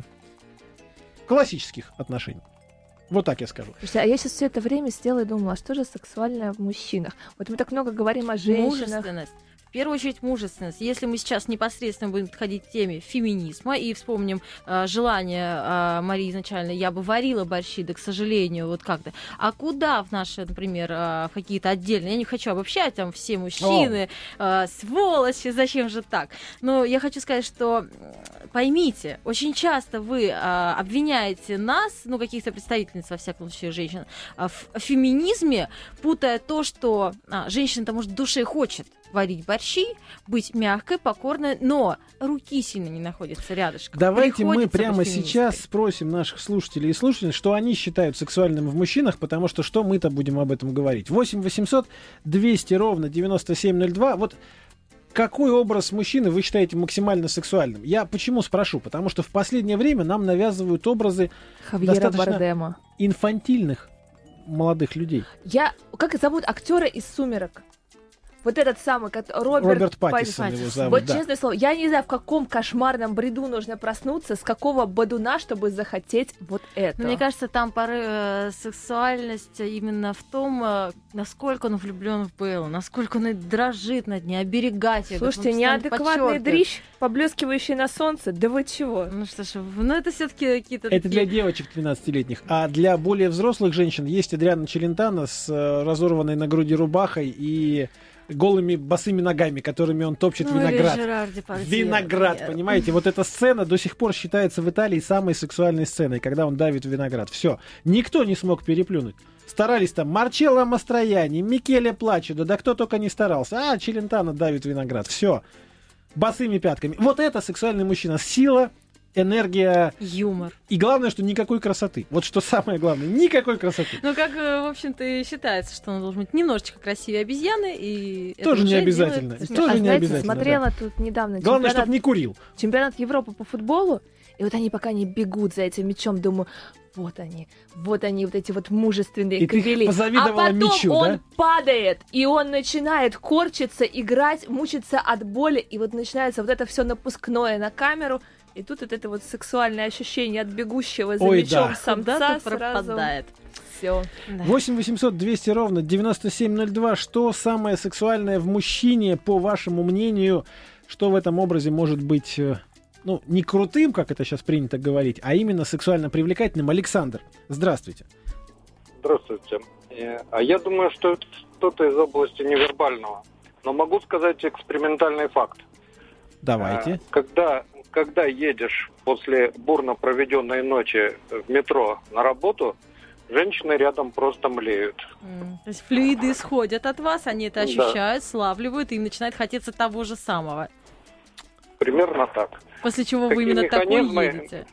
классических отношений. Вот так я скажу. Слушайте, а я сейчас все это время сидела и думала, а что же сексуальное в мужчинах? Вот мы так много говорим о женщинах. Мужественность. В первую очередь мужественность. Если мы сейчас непосредственно будем подходить к теме феминизма и вспомним э, желание э, Марии изначально, я бы варила борщи, да, к сожалению, вот как-то. А куда в наши, например, э, в какие-то отдельные, я не хочу обобщать, там все мужчины, э, сволочи, зачем же так? Но я хочу сказать, что э, поймите, очень часто вы э, обвиняете нас, ну, каких-то представительниц, во всяком случае, женщин, э, в феминизме, путая то, что э, женщина-то, может, в душе хочет варить борщи, быть мягкой, покорной, но руки сильно не находятся рядышком. Давайте мы Приходится прямо быть феминисткой. сейчас спросим наших слушателей и слушательниц, что они считают сексуальным в мужчинах, потому что что мы-то будем об этом говорить. восемь восемьсот двести ровно девяносто семь ноль два. Вот какой образ мужчины вы считаете максимально сексуальным? Я почему спрошу? Потому что в последнее время нам навязывают образы Хавьера достаточно Бардема. инфантильных молодых людей. Я... Как зовут актера из «Сумерок»? Вот этот самый, как Роберт, Роберт Паттинсон его зовут, Вот да. честное слово, я не знаю, в каком кошмарном бреду нужно проснуться, с какого бодуна, чтобы захотеть вот это. Но мне кажется, там поры, э, сексуальность именно в том, э, насколько он влюблен в Беллу, насколько он дрожит над ней, оберегать ее. Слушайте, он постоянно неадекватный подчеркивает. дрищ, поблескивающий на солнце, да вы чего? Ну что ж, ну это все-таки какие-то Это для такие... девочек двенадцатилетних. А для более взрослых женщин есть Адриана Челентано с э, разорванной на груди рубахой и голыми босыми ногами, которыми он топчет Ну, или виноград. Жерар Депардье, Виноград, например. понимаете? Вот эта сцена до сих пор считается в Италии самой сексуальной сценой, когда он давит виноград. Все. Никто не смог переплюнуть. Старались там Марчелло Мастрояни, Микеле Плачедо, да кто только не старался. А, Челентано давит виноград. Все. Босыми пятками. Вот это сексуальный мужчина. Сила, энергия. Юмор. И главное, что никакой красоты. Вот что самое главное. Никакой красоты. Ну, как, э, в общем-то, и считается, что он должен быть немножечко красивее обезьяны. И это Тоже не уже обязательно. делает- Тоже а не знаете, обязательно, смотрела да. тут недавно Главное, чемпионат, чтобы не курил. чемпионат Европы по футболу, И вот они пока не бегут за этим мячом, думаю, вот они, вот они, вот эти вот мужественные и кобели. Ты позавидовала а потом мячу, он да? падает, и он начинает корчиться, играть, мучиться от боли, и вот начинается вот это все напускное на камеру, и тут вот это вот сексуальное ощущение от бегущего за Ой, мячом да. самца Куда-то сразу пропадает. Все. восемь восемьсот двести ровно девяносто семь ноль два. Что самое сексуальное в мужчине, по вашему мнению? Что в этом образе может быть, э, ну, не крутым, как это сейчас принято говорить, а именно сексуально привлекательным? Александр, здравствуйте. Здравствуйте. Э, А я думаю, что это что-то из области невербального. Но могу сказать экспериментальный факт. Давайте. Э, Когда, когда едешь после бурно проведенной ночи в метро на работу, женщины рядом просто млеют. М, То есть флюиды исходят от вас, они это Да. ощущают, славливают, и им начинает хотеться того же самого. Примерно так. После чего Какие вы именно такой механизмы? едете.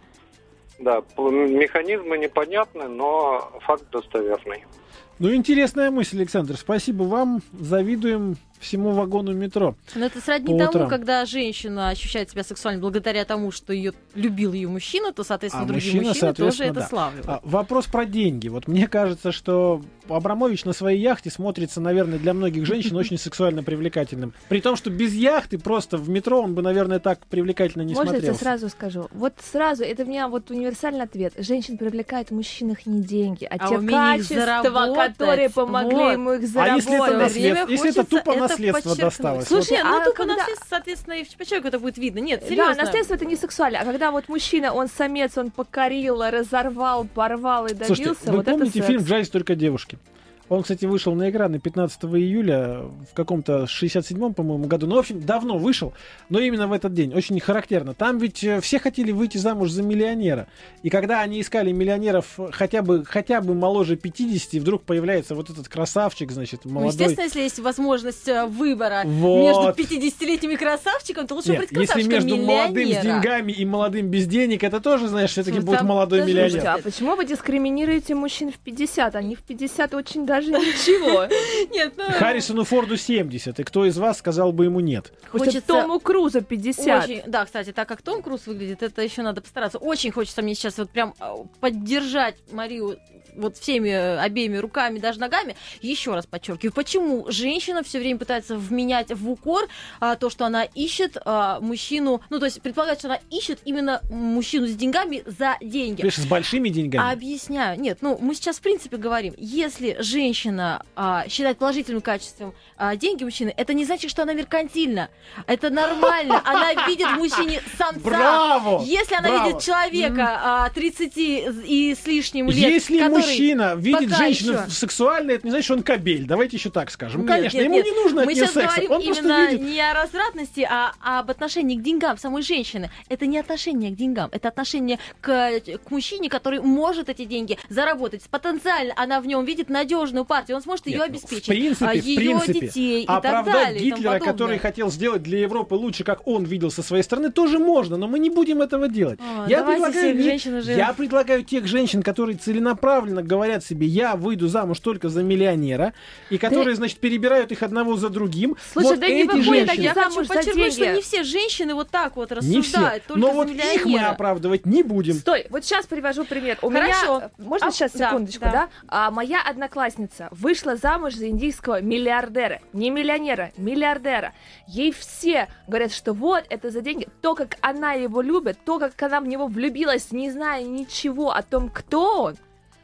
Да, п- механизмы непонятны, но факт достоверный. Ну, интересная мысль, Александр. Спасибо вам. Завидуем всему вагону метро. Но это сродни По тому, утрам. когда женщина ощущает себя сексуально благодаря тому, что ее любил ее мужчина, то, соответственно, А другие мужчина, мужчины тоже соответственно, это да. славливают. А, вопрос про деньги. Вот мне кажется, что Абрамович на своей яхте смотрится, наверное, для многих женщин очень сексуально привлекательным. При том, что без яхты просто в метро он бы, наверное, так привлекательно не Можно я тебе смотрелся. сразу скажу? Вот сразу, это у меня вот универсальный ответ. Женщин привлекает в мужчинах не деньги, а, А те умение их качества, заработать. которые помогли Вот. ему их А заработать. если это, Время наследство, если это хочется тупо это наследство подчеркнуть. досталось? Слушай, Нет, ну а тупо когда- наследство, соответственно, и по человеку это будет видно. Нет, Да, серьезно. наследство это не сексуально, а когда вот мужчина, он самец, он покорил, разорвал, порвал и добился, Слушайте, вы вот помните это секс. фильм «Джайз только девушки»? Он, кстати, вышел на экраны пятнадцатого июля в каком-то шестьдесят седьмом, по-моему, году. Ну, в общем, давно вышел, но именно в этот день. Очень характерно. Там ведь э, все хотели выйти замуж за миллионера. И когда они искали миллионеров хотя бы, хотя бы моложе пятидесяти, вдруг появляется вот этот красавчик, значит, Ну, молодой. естественно, если есть возможность э, выбора Вот. между пятидесятилетним красавчиком, то лучше Нет, выбрать красавчика если между молодым с миллионера. деньгами и молодым без денег, это тоже, знаешь, все-таки Ну, будет там молодой тоже миллионер. Слушайте, а почему вы дискриминируете мужчин в пятьдесят? Они в пятьдесят очень даже ничего. Нет, ну, Харрисону Форду семьдесят, и кто из вас сказал бы ему нет? Хоть хочется Тому Крузу пятьдесят. очень... Да, кстати, так как Том Круз выглядит, это еще надо постараться. Очень хочется мне сейчас вот прям э, поддержать Марию вот всеми э, обеими руками, даже ногами. Еще раз подчеркиваю, почему женщина все время пытается вменять в укор а, то, что она ищет а, мужчину, ну, то есть предполагает, что она ищет именно мужчину с деньгами за деньги. Видишь, с большими деньгами. Объясняю. Нет, ну мы сейчас в принципе говорим, если женщина а, считает положительным качеством а, деньги мужчины, это не значит, что она меркантильна. Это нормально. Она видит в мужчине самца. Браво! Если она Браво! видит человека а, тридцати и с лишним лет, Если который мужчина видит пока женщину еще- сексуальной, это не значит, что он кобель. Давайте еще так скажем. Нет, Конечно, нет, ему нет. не нужно от Мы нее сейчас секса. говорим Он просто именно видит. не о развратности, а об отношении к деньгам самой женщины. Это не отношение к деньгам, это отношение к, к мужчине, который может эти деньги заработать. Потенциально она в нем видит надежную партию, он сможет ее Нет, ну, обеспечить. В принципе, а, в ее принципе, детей и так оправдать далее. и тому Гитлера, подобное. который хотел сделать для Европы лучше, как он видел со своей стороны, тоже можно, но мы не будем этого делать. А, я, давайте предлагаю всех не- женщин уже- я предлагаю тех женщин, которые целенаправленно говорят себе, я выйду замуж только за миллионера, и которые, значит, перебирают их одного за другим. Слушай, вот да не эти выходит, женщины, Я хочу замуж за подчеркнуть, что деньги. не все женщины вот так вот не все, рассуждают, только но за вот их мы миллионера. оправдывать не будем. Стой, вот сейчас привожу пример. У Хорошо. меня, можно А, сейчас да, секундочку, да. да? А, моя одноклассница вышла замуж за индийского миллиардера, не миллионера, миллиардера. Ей все говорят, что вот это за деньги. То, как она его любит, то, как она в него влюбилась, не зная ничего о том, кто он.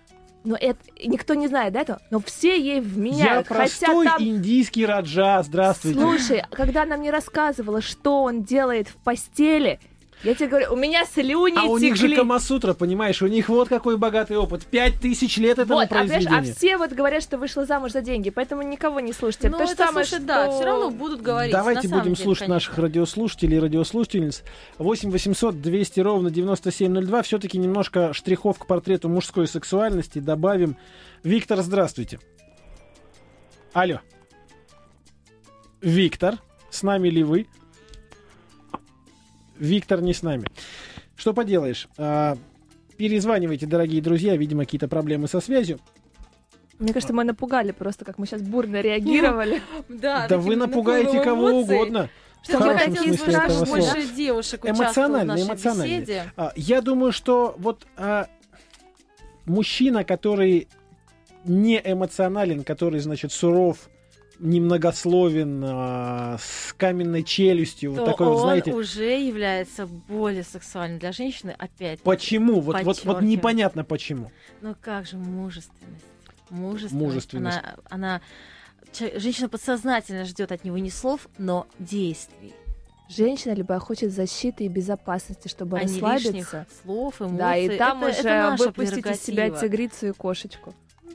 Но это никто не знает, да, этого? Но все ей Я вменяют. Хотя простой там... индийский раджа, здравствуйте. Слушай, когда она мне рассказывала, что он делает в постели, я тебе говорю, у меня слюни А у них же текли. Камасутра, понимаешь, у них вот какой богатый опыт. Пять тысяч лет этому Вот, а, понимаешь, произведению. а все вот говорят, что вышла замуж за деньги, поэтому никого не слушайте. Ну, То же это, самое, слушай, что... да, все равно будут говорить. Давайте на самом будем деле, слушать конечно. наших радиослушателей и радиослушательниц. восемь восемьсот двести ровно девяносто семь ноль два. Все-таки немножко штрихов к портрету мужской сексуальности добавим. Виктор, здравствуйте. Алло. Виктор, с нами ли вы? Виктор не с нами. Что поделаешь? А, перезванивайте, дорогие друзья. Видимо, какие-то проблемы со связью. Мне кажется, мы напугали просто, как мы сейчас бурно реагировали. Да, Да вы таким напугаете наплывом кого эмоций. угодно. Что В мы хорошем хотели смысле бы, этого чтобы слова. больше девушек участвовало в Эмоционально, нашей эмоционально. беседе. А, Я думаю, что вот а, мужчина, который не эмоционален, который, значит, суров, немногословен, а, с каменной челюстью, вот то такой вот, он знаете. уже является более сексуальным для женщины, опять. Почему? Вот, вот, вот подчеркиваю. непонятно почему. Ну как же мужественность? Мужественность. Мужественность. Она, она... че- Женщина подсознательно ждет от него не слов, но действий. Женщина любая хочет защиты и безопасности, чтобы А не расслабиться. лишних слов, эмоций. Да, и там Это- уже это наша выпустить из себя прерогатива. тигрицу и кошечку.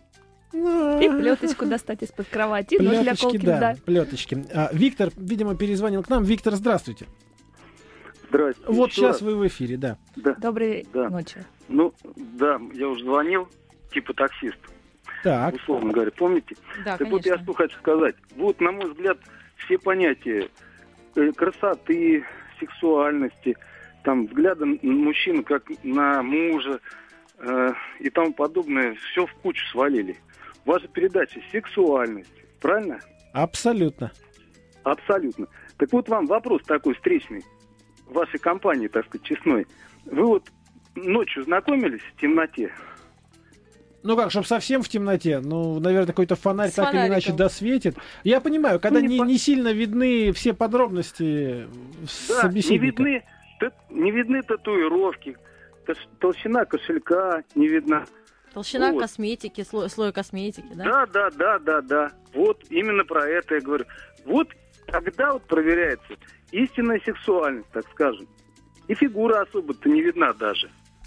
И плеточку достать из-под кровати. Ну, для Плеточки, колки, да, да. плеточки. А, Виктор, видимо, перезвонил к нам. Виктор, здравствуйте. Здравствуйте. Вот еще сейчас раз. вы в эфире, да. Да. Доброй Да. ночи. Ну, да, я уже звонил, типа таксист, Так. условно говоря, помните? Да, Так вот я конечно. что хочу сказать. Вот, на мой взгляд, все понятия э, красоты, сексуальности, там, взгляда на мужчину как на мужа э, и тому подобное, все в кучу свалили. Ваша передача «Сексуальность», правильно? Абсолютно. Абсолютно. Так вот вам вопрос такой встречный. Вашей компании, так сказать, честной. Вы вот ночью знакомились в темноте? Ну как, чтобы совсем в темноте, ну, наверное, какой-то фонарь С так или иначе фонариком. досветит. Я понимаю, когда Ну, не не, по- не сильно видны все подробности Да, не собеседника. видны, та- не видны татуировки, тош- толщина кошелька не видна. Толщина Вот. косметики, слой, слой косметики, да? Да, да, да, да, да. Вот именно про это я говорю. Вот когда вот проверяется истинная сексуальность, так скажем. И фигура особо-то не видна даже.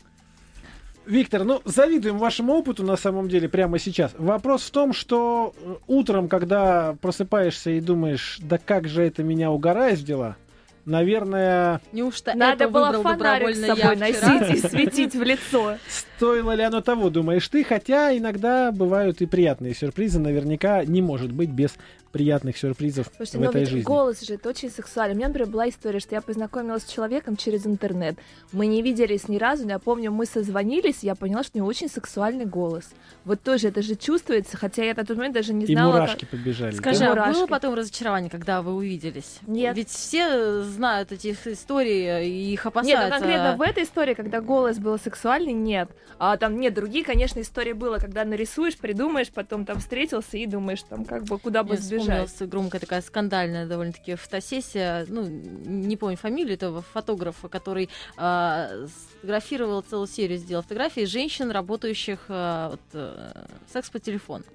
Виктор, ну, завидуем вашему опыту на самом деле прямо сейчас. Вопрос в том, что э, утром, когда просыпаешься и думаешь, да как же это меня угораздило, наверное, Неужто Надо это было выбрал фонарик с добровольно собой я вчера? носить и светить в лицо. стоило ли оно того, думаешь ты, хотя иногда бывают и приятные сюрпризы, наверняка не может быть без приятных сюрпризов Слушайте, в но этой ведь жизни. голос же это очень сексуально. У меня, например, была история, что я познакомилась с человеком через интернет. Мы не виделись ни разу, но я помню, мы созвонились, и я поняла, что у него очень сексуальный голос. Вот тоже это же чувствуется, хотя я на тот момент даже не И знала, мурашки как... побежали. Скажи, да? а Мурашки. было потом разочарование, когда вы увиделись? Нет. Ведь все знают эти истории и их Нет, опасаются. ну конкретно в этой истории, когда голос был сексуальный, нет. А там нет, другие, конечно, истории было, когда нарисуешь, придумаешь, потом там встретился и думаешь, там, как бы, куда бы Мне сбежать. вспомнилась громкая такая скандальная довольно-таки фотосессия, ну, не помню фамилию этого фотографа, который а, сфотографировал целую серию, сделал фотографии женщин, работающих а, вот, а, секс по телефону.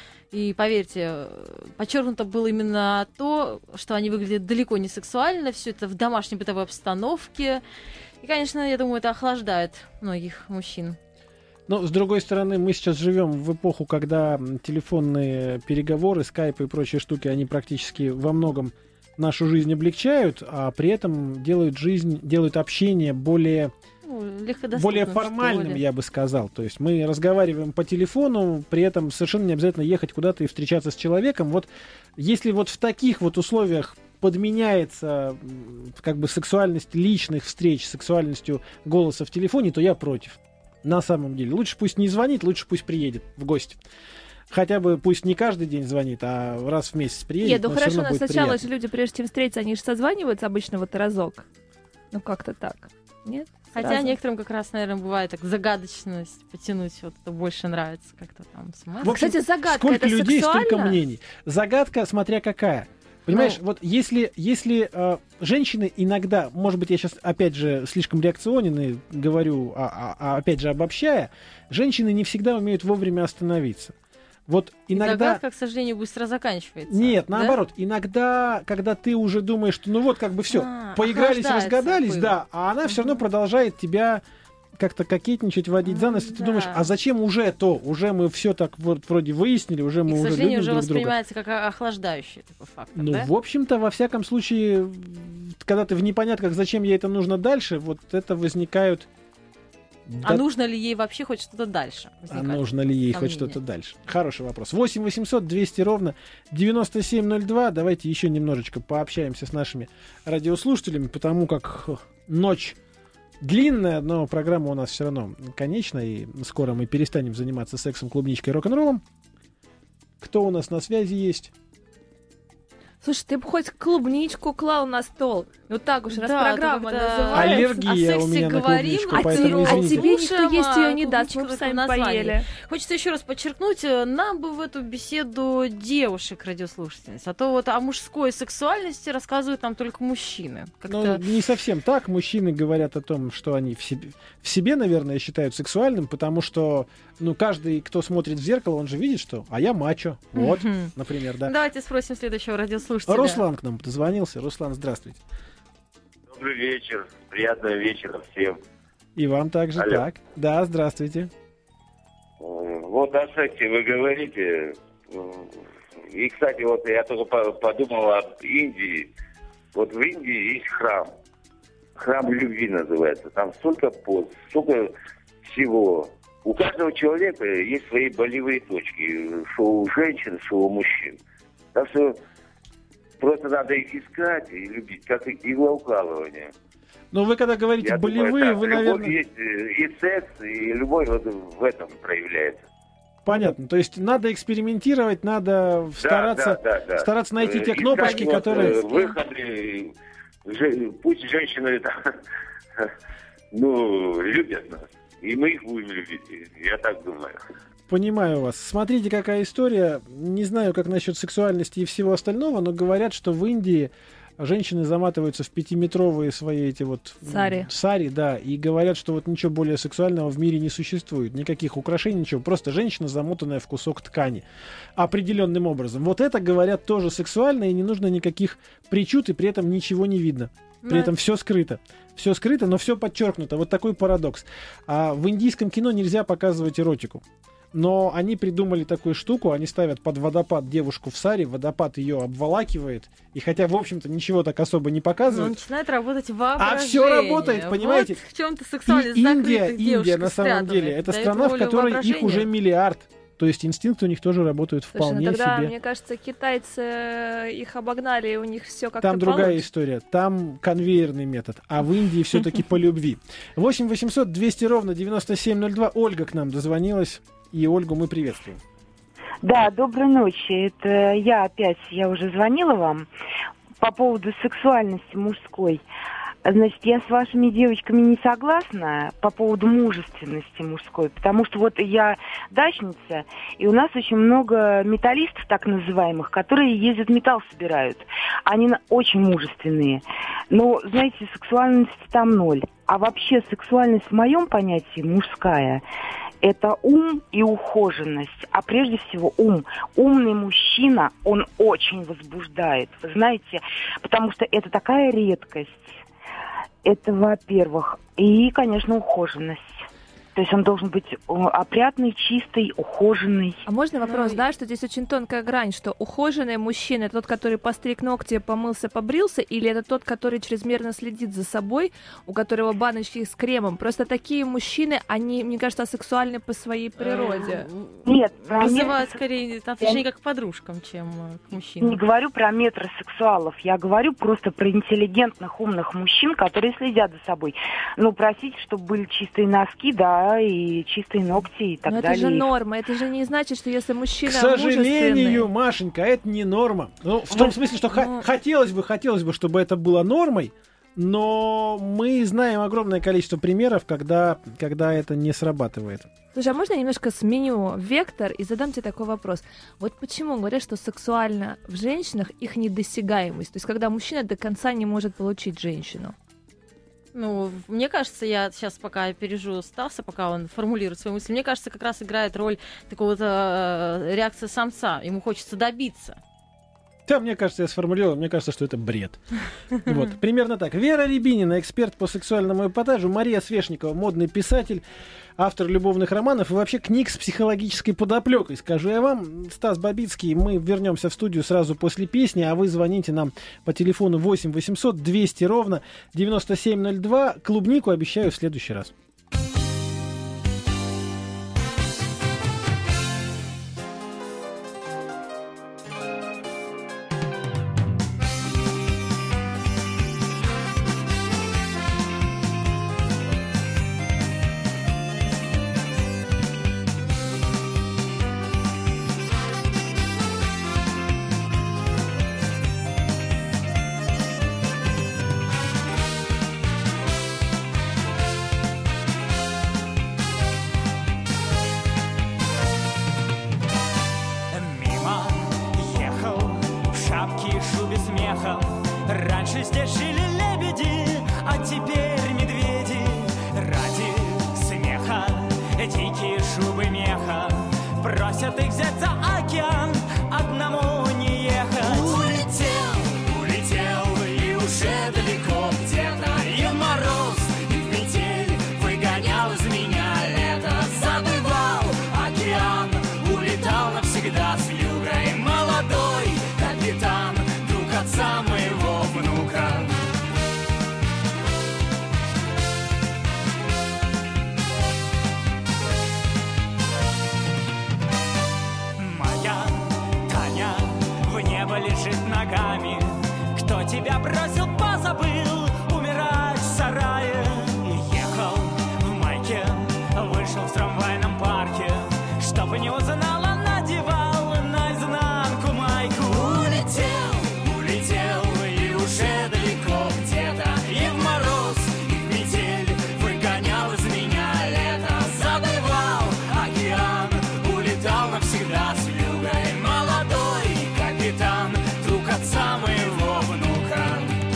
И поверьте, подчеркнуто было именно то, что они выглядят далеко не сексуально, все это в домашней бытовой обстановке. И, конечно, я думаю, это охлаждает многих мужчин. Но, с другой стороны, мы сейчас живем в эпоху, когда м, телефонные переговоры, скайпы и прочие штуки, они практически во многом нашу жизнь облегчают, а при этом делают жизнь, делают общение более, Ну, легкодоступным, более что формальным, ли. я бы сказал. То есть мы разговариваем по телефону, при этом совершенно не обязательно ехать куда-то и встречаться с человеком. Вот если вот в таких вот условиях подменяется м, как бы сексуальность личных встреч сексуальностью голоса в телефоне, то я против. На самом деле. Лучше пусть не звонит, лучше пусть приедет в гости. Хотя бы пусть не каждый день звонит, а раз в месяц приедет. Нет, ну но хорошо, всё равно но будет сначала приятно. же люди, прежде чем встретиться, они же созваниваются обычно вот разок. Ну, как-то так. Нет? Хотя Сразу? некоторым как раз, наверное, бывает так загадочность потянуть, вот это больше нравится как-то там с В общем, Кстати, загадка, сколько это людей, сексуально? столько мнений. Загадка, смотря какая. Понимаешь, Ну. вот если, если э, женщины иногда, может быть, я сейчас опять же слишком реакционен и говорю, а, а- а опять же обобщая, женщины не всегда умеют вовремя остановиться. Вот иногда... Загадка, к сожалению, быстро заканчивается. Нет, да? наоборот, иногда, когда ты уже думаешь, что ну вот как бы все, А, поигрались, охлаждается разгадались, пыл. да, а она все равно продолжает тебя как-то кокетничать, водить за нос, и ты да. думаешь, а зачем уже то? Уже мы все так вот вроде выяснили, уже И, мы к уже сожалению, любим уже друг друга. воспринимается как о- охлаждающий такой фактор, Ну, да? в общем-то, во всяком случае, когда ты в непонятках, зачем ей это нужно дальше, вот это возникают... А Да- нужно ли ей вообще хоть что-то дальше? а возникает нужно ли ей хоть сомнение. что-то дальше? Хороший вопрос. восемь восемьсот двести ровно девяносто семь ноль два. Давайте еще немножечко пообщаемся с нашими радиослушателями, потому как х, ночь длинная, но программа у нас все равно конечная, и скоро мы перестанем заниматься сексом, клубничкой и рок-н-роллом. Кто у нас на связи есть? Слушай, ты бы хоть клубничку клал на стол. Ну так уж, раз Да, программа как-то называется. Аллергия о у меня сексе на говорим, клубничку, а поэтому тебе- а извините. тебе никто Слушаем, есть её а, не даст, мы бы клубничку в сами этом названии. поели. Хочется еще раз подчеркнуть, э, нам бы в эту беседу девушек радиослушательниц, а то вот о мужской сексуальности рассказывают нам только мужчины. Ну, Как-то... не совсем так. Мужчины говорят о том, что они в себе, в себе, наверное, считают сексуальным, потому что, ну, каждый, кто смотрит в зеркало, он же видит, что «а я мачо». Вот, Мгм. например, да. Давайте спросим следующего радиослушателя. Руслан к нам дозвонился. Руслан, здравствуйте. Добрый вечер. Приятного вечера всем. И вам также. Алло. Так. Да, здравствуйте. Вот о сексе вы говорите. И, кстати, вот я только по- подумал об Индии. Вот в Индии есть храм. Храм любви называется. Там столько поз, столько всего. У каждого человека есть свои болевые точки. Что у женщин, что у мужчин. Так что просто надо их искать и любить, как иглоукалывание. Но вы когда говорите Я болевые, думаю, так, вы, любовь наверное... есть э, и секс, и любовь вот в этом проявляется. Понятно. То есть надо экспериментировать, надо стараться, да, да, да. стараться найти Э, те искать кнопочки, вот, которые... э, выходы, же- пусть женщины там, ну, любят нас, и мы их будем любить, я так думаю. Понимаю вас. Смотрите, какая история. Не знаю, как насчет сексуальности и всего остального, но говорят, что в Индии женщины заматываются в пятиметровые свои эти вот... м, Сари. Сари, да. И говорят, что вот ничего более сексуального в мире не существует. Никаких украшений, ничего. Просто женщина, замотанная в кусок ткани. Определенным образом. Вот это, говорят, тоже сексуально, и не нужно никаких причуд, и при этом ничего не видно. При Ну, этом все скрыто. Все скрыто, но все подчеркнуто. Вот такой парадокс. А в индийском кино нельзя показывать эротику. Но они придумали такую штуку, они ставят под водопад девушку в саре, водопад ее обволакивает, и хотя, в общем-то, ничего так особо не Но показывают, начинает работать воображение. а все работает, понимаете? Вот в чем-то И сексуальность Индия, закрытых Индия девушек на самом спрятанных. деле, это Дает страна, в волю которой их воображению. уже миллиард. То есть инстинкты у них тоже работают Слушай, вполне ну тогда, себе. мне кажется, китайцы э, их обогнали, и у них все как-то Там другая получше. история. Там конвейерный метод. А в Индии все-таки по любви. восемь восемьсот двести ровно девяносто семь ноль два. Ольга к нам дозвонилась. И Ольгу мы приветствуем. Да, доброй ночи. Это я опять, я уже звонила вам по поводу сексуальности мужской. Значит, я с вашими девочками не согласна по поводу мужественности мужской, потому что вот я дачница, и у нас очень много металлистов, так называемых, которые ездят металл собирают. Они на- очень мужественные. Но, знаете, сексуальности там ноль. А вообще сексуальность в моем понятии мужская – это ум и ухоженность, а прежде всего ум. Умный мужчина, он очень возбуждает, вы знаете, потому что это такая редкость. Это, во-первых. И, конечно, ухоженность. То есть он должен быть э, опрятный, чистый, ухоженный. А можно вопрос, да, что здесь очень тонкая грань, что ухоженный мужчина — это тот, который постриг ногти, помылся, побрился, или это тот, который чрезмерно следит за собой, у которого баночки с кремом? Просто такие мужчины, они, мне кажется, асексуальны по своей природе. Нет, Вызывают скорее отношение как к подружкам, чем э, к мужчинам. Не говорю про метросексуалов, я говорю просто про интеллигентных, умных мужчин, которые следят за собой. Ну, просите, чтобы были чистые носки, да, и чистые ногти и так Но это далее. же норма, это же не значит, что если мужчина К сожалению, мужественный... Машенька, это не норма. Ну, в том смысле, что х- хотелось бы, хотелось бы, чтобы это было нормой, но мы знаем огромное количество примеров, когда, когда это не срабатывает. Слушай, а можно я немножко сменю вектор и задам тебе такой вопрос? Вот почему говорят, что сексуально в женщинах их недосягаемость? То есть когда мужчина до конца не может получить женщину? Ну, мне кажется, я сейчас пока опережу Стаса, пока он формулирует свои мысли, мне кажется, как раз играет роль такого-то э, реакции самца. Ему хочется добиться. Да, мне кажется, я сформулировал, мне кажется, что это бред. Вот, примерно так. Вера Рябинина, эксперт по сексуальному эпатажу, Мария Свешникова, модный писатель, автор любовных романов и вообще книг с психологической подоплекой. Скажу я вам, Стас Бабицкий, мы вернемся в студию сразу после песни, а вы звоните нам по телефону восемь восемьсот двести ровно девяносто семь ноль два. Клубнику обещаю в следующий раз. теперь медведи ради смеха, дикие шубы меха просят их взять за океан, одному не ехать. Улетел, улетел и уже далеко где-то, и в мороз, и в метель выгонял из меня лето. Забывал океан, улетал навсегда с вьюгой. Молодой капитан, друг отца моего внука. Лежит ногами. Кто тебя бросил, позабыл, умирать в сарае. Ехал в майке, вышел в трамвайном парке, чтобы не узнала, надевал наизнанку майку. Улетел, улетел и уже далеко где-то, и в мороз, и в метель выгонял из меня лето. Забывал океан, улетал навсегда с вьюгой. Молодой капитан, друг отца моего внука.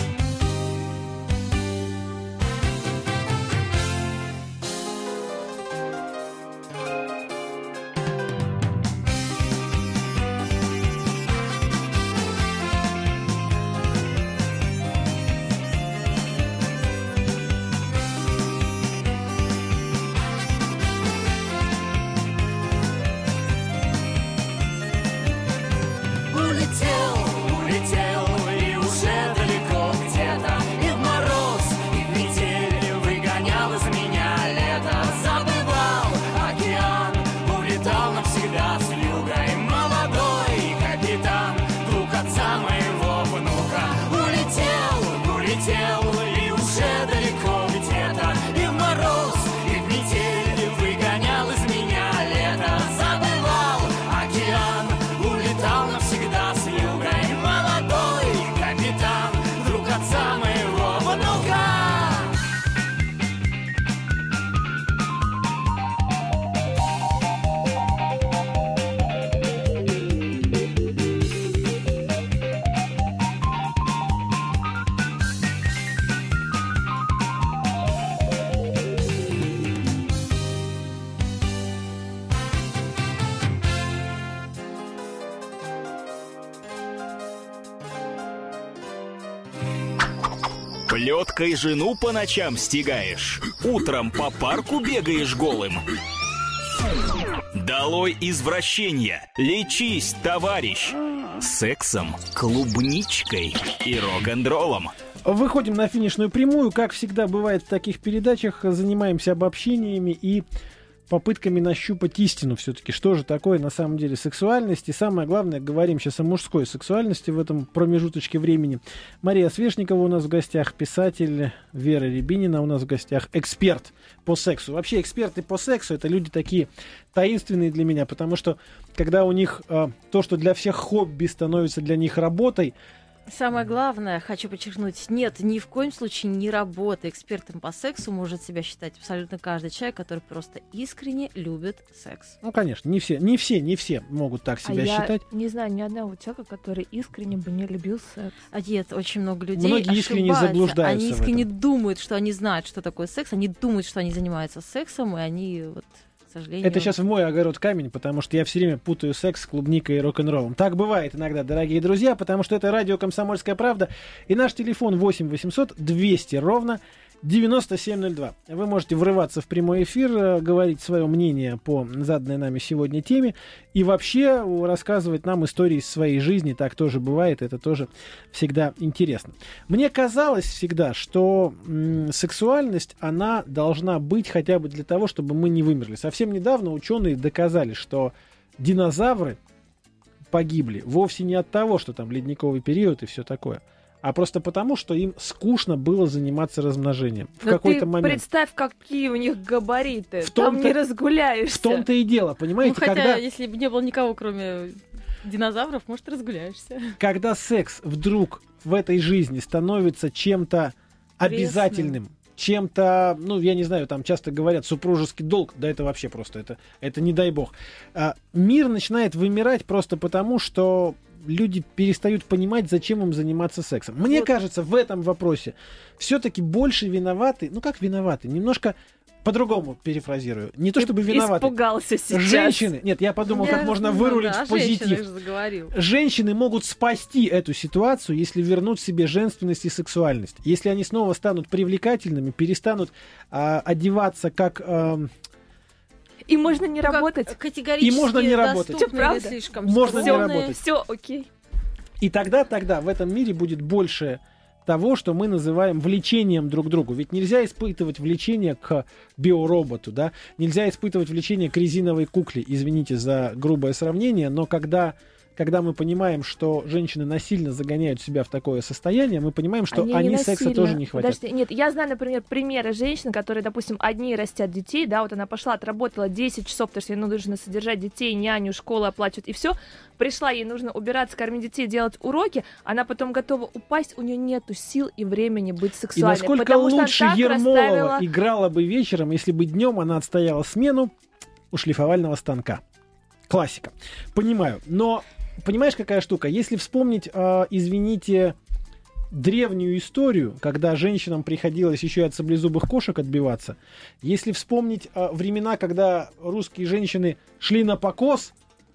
Плеткой жену по ночам стягаешь, утром по парку бегаешь голым. Долой извращения, лечись, товарищ, сексом, клубничкой и рок-н-роллом. Выходим на финишную прямую. Как всегда бывает в таких передачах, занимаемся обобщениями и попытками нащупать истину все-таки. Что же такое на самом деле сексуальность? И самое главное, говорим сейчас о мужской сексуальности в этом промежуточке времени. Мария Свешникова у нас в гостях, писатель. Вера Рябинина у нас в гостях, эксперт по сексу. Вообще эксперты по сексу — это люди такие таинственные для меня, потому что когда у них э, то, что для всех хобби, становится для них работой. Самое главное, хочу подчеркнуть, нет, ни в коем случае не работа. Экспертом по сексу может себя считать абсолютно каждый человек, который просто искренне любит секс. Ну, конечно, не все, не все, не все могут так себя а считать. Я не знаю ни одного человека, который искренне бы не любил секс. А нет, очень много людей Многие искренне заблуждаются. Они искренне думают, что они знают, что такое секс, они думают, что они занимаются сексом, и они вот... К сожалению. Это сейчас в мой огород камень, потому что я все время путаю секс с клубникой и рок-н-роллом. Так бывает иногда, дорогие друзья, потому что это радио «Комсомольская правда». И наш телефон восемь восемьсот двести ровно девяносто семь ноль два. Вы можете врываться в прямой эфир, говорить свое мнение по заданной нами сегодня теме и вообще рассказывать нам истории из своей жизни. Так тоже бывает, это тоже всегда интересно. Мне казалось всегда, что м- сексуальность, она должна быть хотя бы для того, чтобы мы не вымерли. Совсем недавно ученые доказали, что динозавры погибли вовсе не от того, что там ледниковый период и все такое, а просто потому, что им скучно было заниматься размножением. В Но какой-то ты момент. Представь, какие у них габариты. В Там том-то, не разгуляешься. В том-то и дело, понимаете? Ну, хотя, когда, если бы не было никого, кроме динозавров, может, разгуляешься. Когда секс вдруг в этой жизни становится чем-то обязательным, чем-то, ну, я не знаю, там часто говорят супружеский долг, да это вообще просто, это, это не дай бог. А, мир начинает вымирать просто потому, что люди перестают понимать, зачем им заниматься сексом. Мне вот. кажется, в этом вопросе все-таки больше виноваты, ну как виноваты, немножко по-другому перефразирую. Не то чтобы виноваты. Испугался сейчас. Женщины, нет, я подумал, я, как можно вырулить ну, да, в позитив. Женщины могут спасти эту ситуацию, если вернут себе женственность и сексуальность. Если они снова станут привлекательными, перестанут а, одеваться как... А, и можно не ну, работать. Категорически и можно не работать. Что, правда? Слишком можно не работать. Все, окей. И тогда, тогда в этом мире будет больше того, что мы называем влечением друг к другу. Ведь нельзя испытывать влечение к биороботу, да? Нельзя испытывать влечение к резиновой кукле. Извините за грубое сравнение, но когда... Когда мы понимаем, что женщины насильно загоняют себя в такое состояние, мы понимаем, что они, они секса тоже не хотят. Подожди, нет, я знаю, например, примеры женщин, которые, допустим, одни растят детей, да, вот она пошла, отработала десять часов, потому что ей нужно содержать детей, няню, школу оплачивать, и все. Пришла, ей нужно убираться, кормить детей, делать уроки, она потом готова упасть, у нее нету сил и времени быть сексуальной. И насколько лучше Ермолова расставила... играла бы вечером, если бы днем она отстояла смену у шлифовального станка. Классика. Понимаю, но... Понимаешь, какая штука? Если вспомнить, э, извините, древнюю историю, когда женщинам приходилось еще и от саблезубых кошек отбиваться, если вспомнить э, времена, когда русские женщины шли на покос,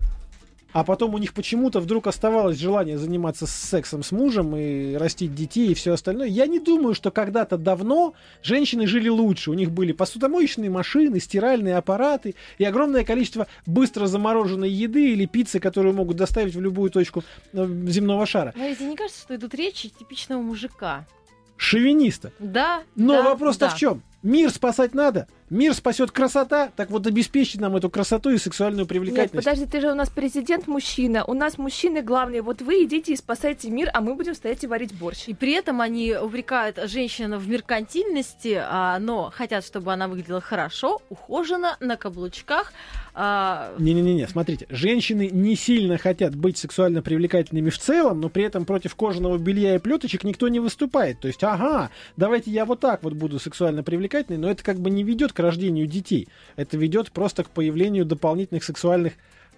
а потом у них почему-то вдруг оставалось желание заниматься сексом с мужем и растить детей и все остальное. Я не думаю, что когда-то давно женщины жили лучше. У них были посудомоечные машины, стиральные аппараты и огромное количество быстро замороженной еды или пиццы, которую могут доставить в любую точку земного шара. Но тебе не кажется, что идут речи типичного мужика? Шовиниста. Да. Но да, вопрос-то да. в чем? Мир спасать надо. Мир спасет красота, так вот обеспечить нам эту красоту и сексуальную привлекательность. Нет, подожди, ты же у нас президент мужчина, у нас мужчины главные. Вот вы идите и спасайте мир, а мы будем стоять и варить борщ. И при этом они упрекают женщину в меркантильности, а, но хотят, чтобы она выглядела хорошо, ухоженно, на каблучках. А... Не-не-не, смотрите, женщины не сильно хотят быть сексуально привлекательными в целом, но при этом против кожаного белья и плеточек никто не выступает. То есть, ага, давайте я вот так вот буду сексуально привлекательной, но это как бы не ведет к рождению детей. Это ведет просто к появлению дополнительных сексуальных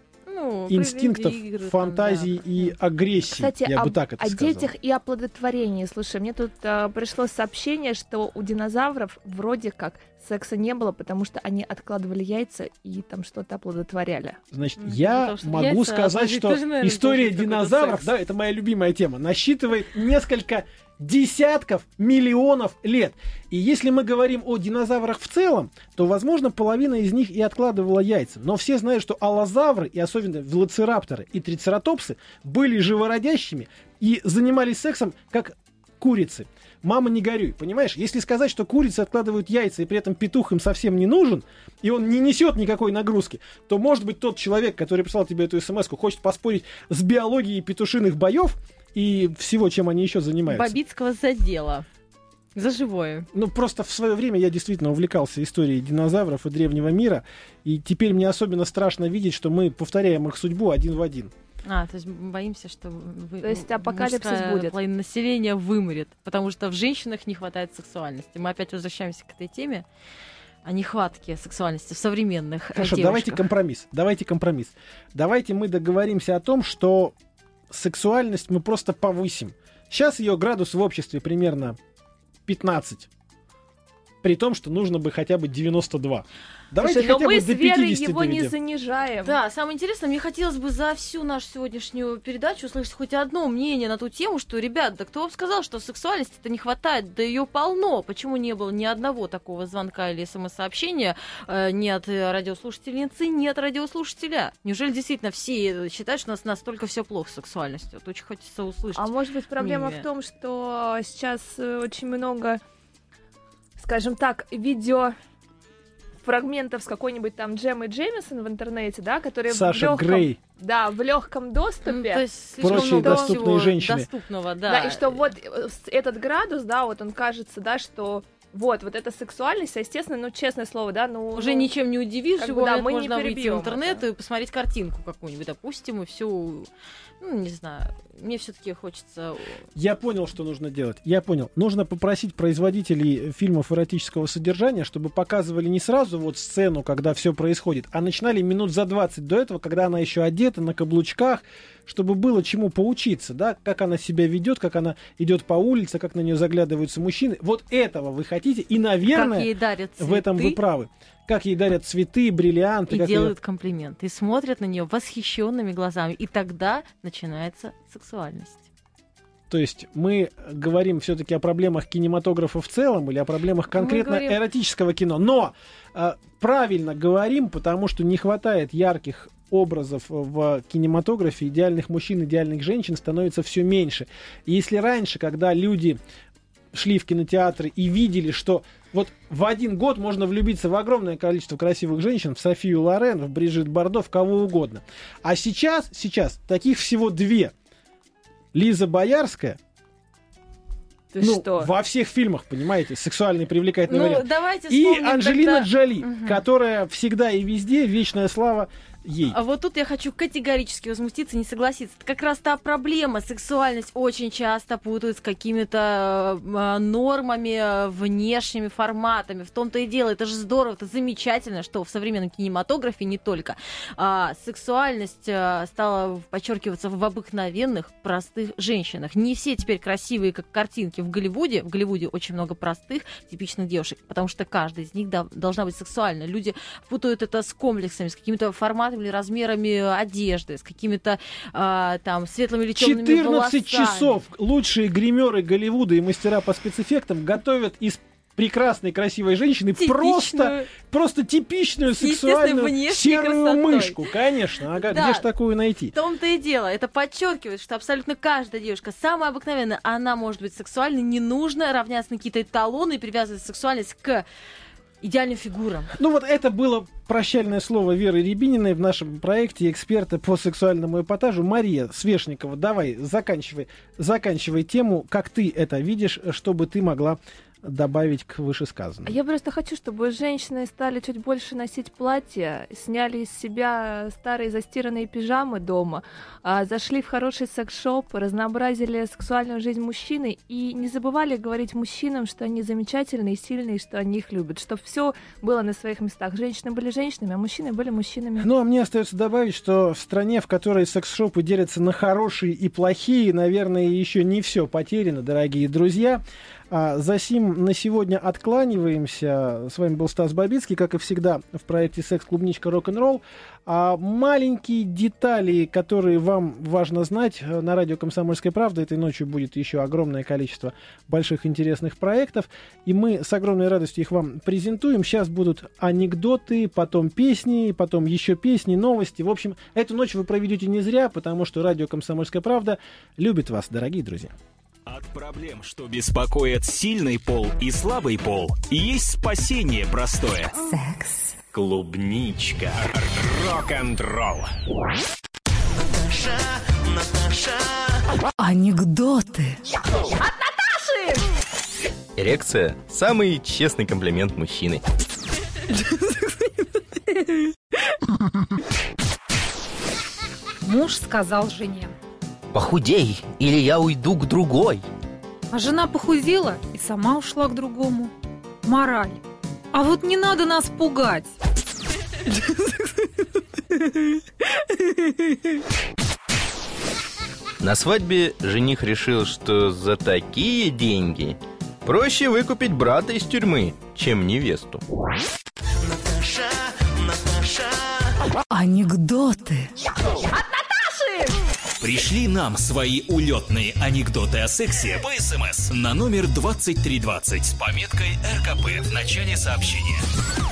ну, инстинктов, игры, фантазий там, да. и агрессии. Кстати, я об, бы так это о сказал. детях и оплодотворении. Слушай, мне тут а, пришло сообщение, что у динозавров вроде как секса не было, потому что они откладывали яйца и там что-то оплодотворяли. Значит, mm-hmm. я могу сказать, что история динозавров, да, это моя любимая тема, насчитывает несколько десятков миллионов лет. И если мы говорим о динозаврах в целом, то, возможно, половина из них и откладывала яйца. Но все знают, что аллозавры, и особенно велоцирапторы и трицератопсы, были живородящими и занимались сексом как курицы. Мама, не горюй, понимаешь? Если сказать, что курицы откладывают яйца, и при этом петух им совсем не нужен, и он не несет никакой нагрузки, то, может быть, тот человек, который прислал тебе эту смс-ку, хочет поспорить с биологией петушиных боев и всего, чем они еще занимаются. Бабицкого задела. За живое. Ну, просто в свое время я действительно увлекался историей динозавров и древнего мира, и теперь мне особенно страшно видеть, что мы повторяем их судьбу один в один. А, то есть боимся, что вы, то есть апокалипсис будет. Половина населения вымрет, потому что в женщинах не хватает сексуальности. Мы опять возвращаемся к этой теме о нехватке сексуальности в современных Хорошо, девушках. давайте компромисс. Давайте компромисс. Давайте мы договоримся о том, что сексуальность мы просто повысим. Сейчас ее градус в обществе примерно пятнадцать. При том, что нужно бы хотя бы девяносто два. Давайте Слушай, хотя но мы бы с до Верой пятидесяти его доведем. не занижаем. Да, самое интересное, мне хотелось бы за всю нашу сегодняшнюю передачу услышать хоть одно мнение на ту тему, что, ребят, да кто вам сказал, что сексуальности-то не хватает, да ее полно. Почему не было ни одного такого звонка или смс-сообщения э, ни от радиослушательницы, ни от радиослушателя? Неужели действительно все считают, что у нас настолько все плохо с сексуальностью? Вот очень хочется услышать. А может быть, проблема мнение. В том, что сейчас очень много, скажем так, видео... фрагментов с какой-нибудь там Джеммой Джеймисон в интернете, да, которые Саша в легком, Грей. Да, в легком доступе. Ну, то есть прочие доступные женщины. Доступного, да. Да, и что вот этот градус, да, вот он кажется, да, что вот, вот эта сексуальность, естественно, ну, честное слово, да, ну... Уже ну, ничем не удивишь, как бы, бы, да, мы можно не выйти в интернет это. и посмотреть картинку какую-нибудь, допустим, и всю, ну, не знаю, мне все-таки хочется... Я понял, что нужно делать. Я понял. Нужно попросить производителей фильмов эротического содержания, чтобы показывали не сразу вот сцену, когда все происходит, а начинали минут за двадцать до этого, когда она еще одета на каблучках, чтобы было чему поучиться, да, как она себя ведет, как она идет по улице, как на нее заглядываются мужчины. Вот этого вы хотите, и, наверное, как ей дарят цветы, в этом вы правы. Как ей дарят цветы, бриллианты. И как делают ее... комплименты, и смотрят на нее восхищенными глазами, и тогда начинается сексуальность. То есть мы говорим все-таки о проблемах кинематографа в целом или о проблемах конкретно говорим... эротического кино. Но э, правильно говорим, потому что не хватает ярких образов в кинематографе, идеальных мужчин, идеальных женщин становится все меньше. И если раньше, когда люди шли в кинотеатры и видели, что вот в один год можно влюбиться в огромное количество красивых женщин, в Софию Лорен, в Брижит Бардо, в кого угодно. А сейчас, сейчас таких всего две. Лиза Боярская, Ты ну, что? во всех фильмах, понимаете, сексуальный привлекательный Ну, вариант. давайте И вспомним Анджелина тогда... Джоли, Угу. которая всегда и везде, вечная слава ей. А вот тут я хочу категорически возмутиться, не согласиться. Это как раз та проблема. Сексуальность очень часто путают с какими-то э, нормами, э, внешними форматами. В том-то и дело. Это же здорово, это замечательно, что в современном кинематографе не только. А, сексуальность э, стала подчеркиваться в обыкновенных, простых женщинах. Не все теперь красивые, как картинки в Голливуде. В Голливуде очень много простых, типичных девушек, потому что каждая из них да, должна быть сексуальной. Люди путают это с комплексами, с какими-то форматами или размерами одежды, с какими-то а, там светлыми или темными волосами. четырнадцать часов лучшие гримеры Голливуда и мастера по спецэффектам готовят из прекрасной, красивой женщины Типичную, просто, просто типичную сексуальную серую красотой. мышку. Конечно, ага, Да. где ж такую найти? В том-то и дело. Это подчеркивает, что абсолютно каждая девушка, самая обыкновенная, она может быть сексуальной. Не нужно равняться на какие-то эталоны и привязывать сексуальность к идеальным фигурам. Ну вот это было прощальное слово Веры Рябининой в нашем проекте эксперта по сексуальному эпатажу. Мария Свешникова, давай, заканчивай, заканчивай тему, как ты это видишь, чтобы ты могла добавить к вышесказанному. Я просто хочу, чтобы женщины стали чуть больше носить платья, сняли из себя старые застиранные пижамы дома, а, зашли в хороший секс-шоп, разнообразили сексуальную жизнь мужчины и не забывали говорить мужчинам, что они замечательные, сильные, что они их любят, чтобы все было на своих местах. Женщины были женщинами, а мужчины были мужчинами. Ну, а мне остается добавить, что в стране, в которой секс-шопы делятся на хорошие и плохие, наверное, еще не все потеряно, дорогие друзья. А, за сим на сегодня откланиваемся. С вами был Стас Бабицкий, как и всегда в проекте «Секс-клубничка рок-н-ролл». А маленькие детали, которые вам важно знать, на радио «Комсомольская правда» этой ночью будет еще огромное количество больших интересных проектов, и мы с огромной радостью их вам презентуем. Сейчас будут анекдоты, потом песни, потом еще песни, новости. В общем, эту ночь вы проведете не зря, потому что радио «Комсомольская правда» любит вас, дорогие друзья. От проблем, что беспокоят сильный пол и слабый пол, есть спасение простое. Секс. Клубничка. Рок-н-ролл. Наташа, Наташа. Анекдоты. От Наташи! Эрекция – самый честный комплимент мужчины. Муж сказал жене: Похудей, или я уйду к другой. а жена похудела и сама ушла к другому. Мораль: а вот не надо нас пугать. На свадьбе жених решил, что за такие деньги проще выкупить брата из тюрьмы, чем невесту. Наташа, Наташа. Анекдоты. От Наташи! Пришли нам свои улетные анекдоты о сексе по СМС на номер двадцать три двадцать с пометкой эр ка пэ в начале сообщения.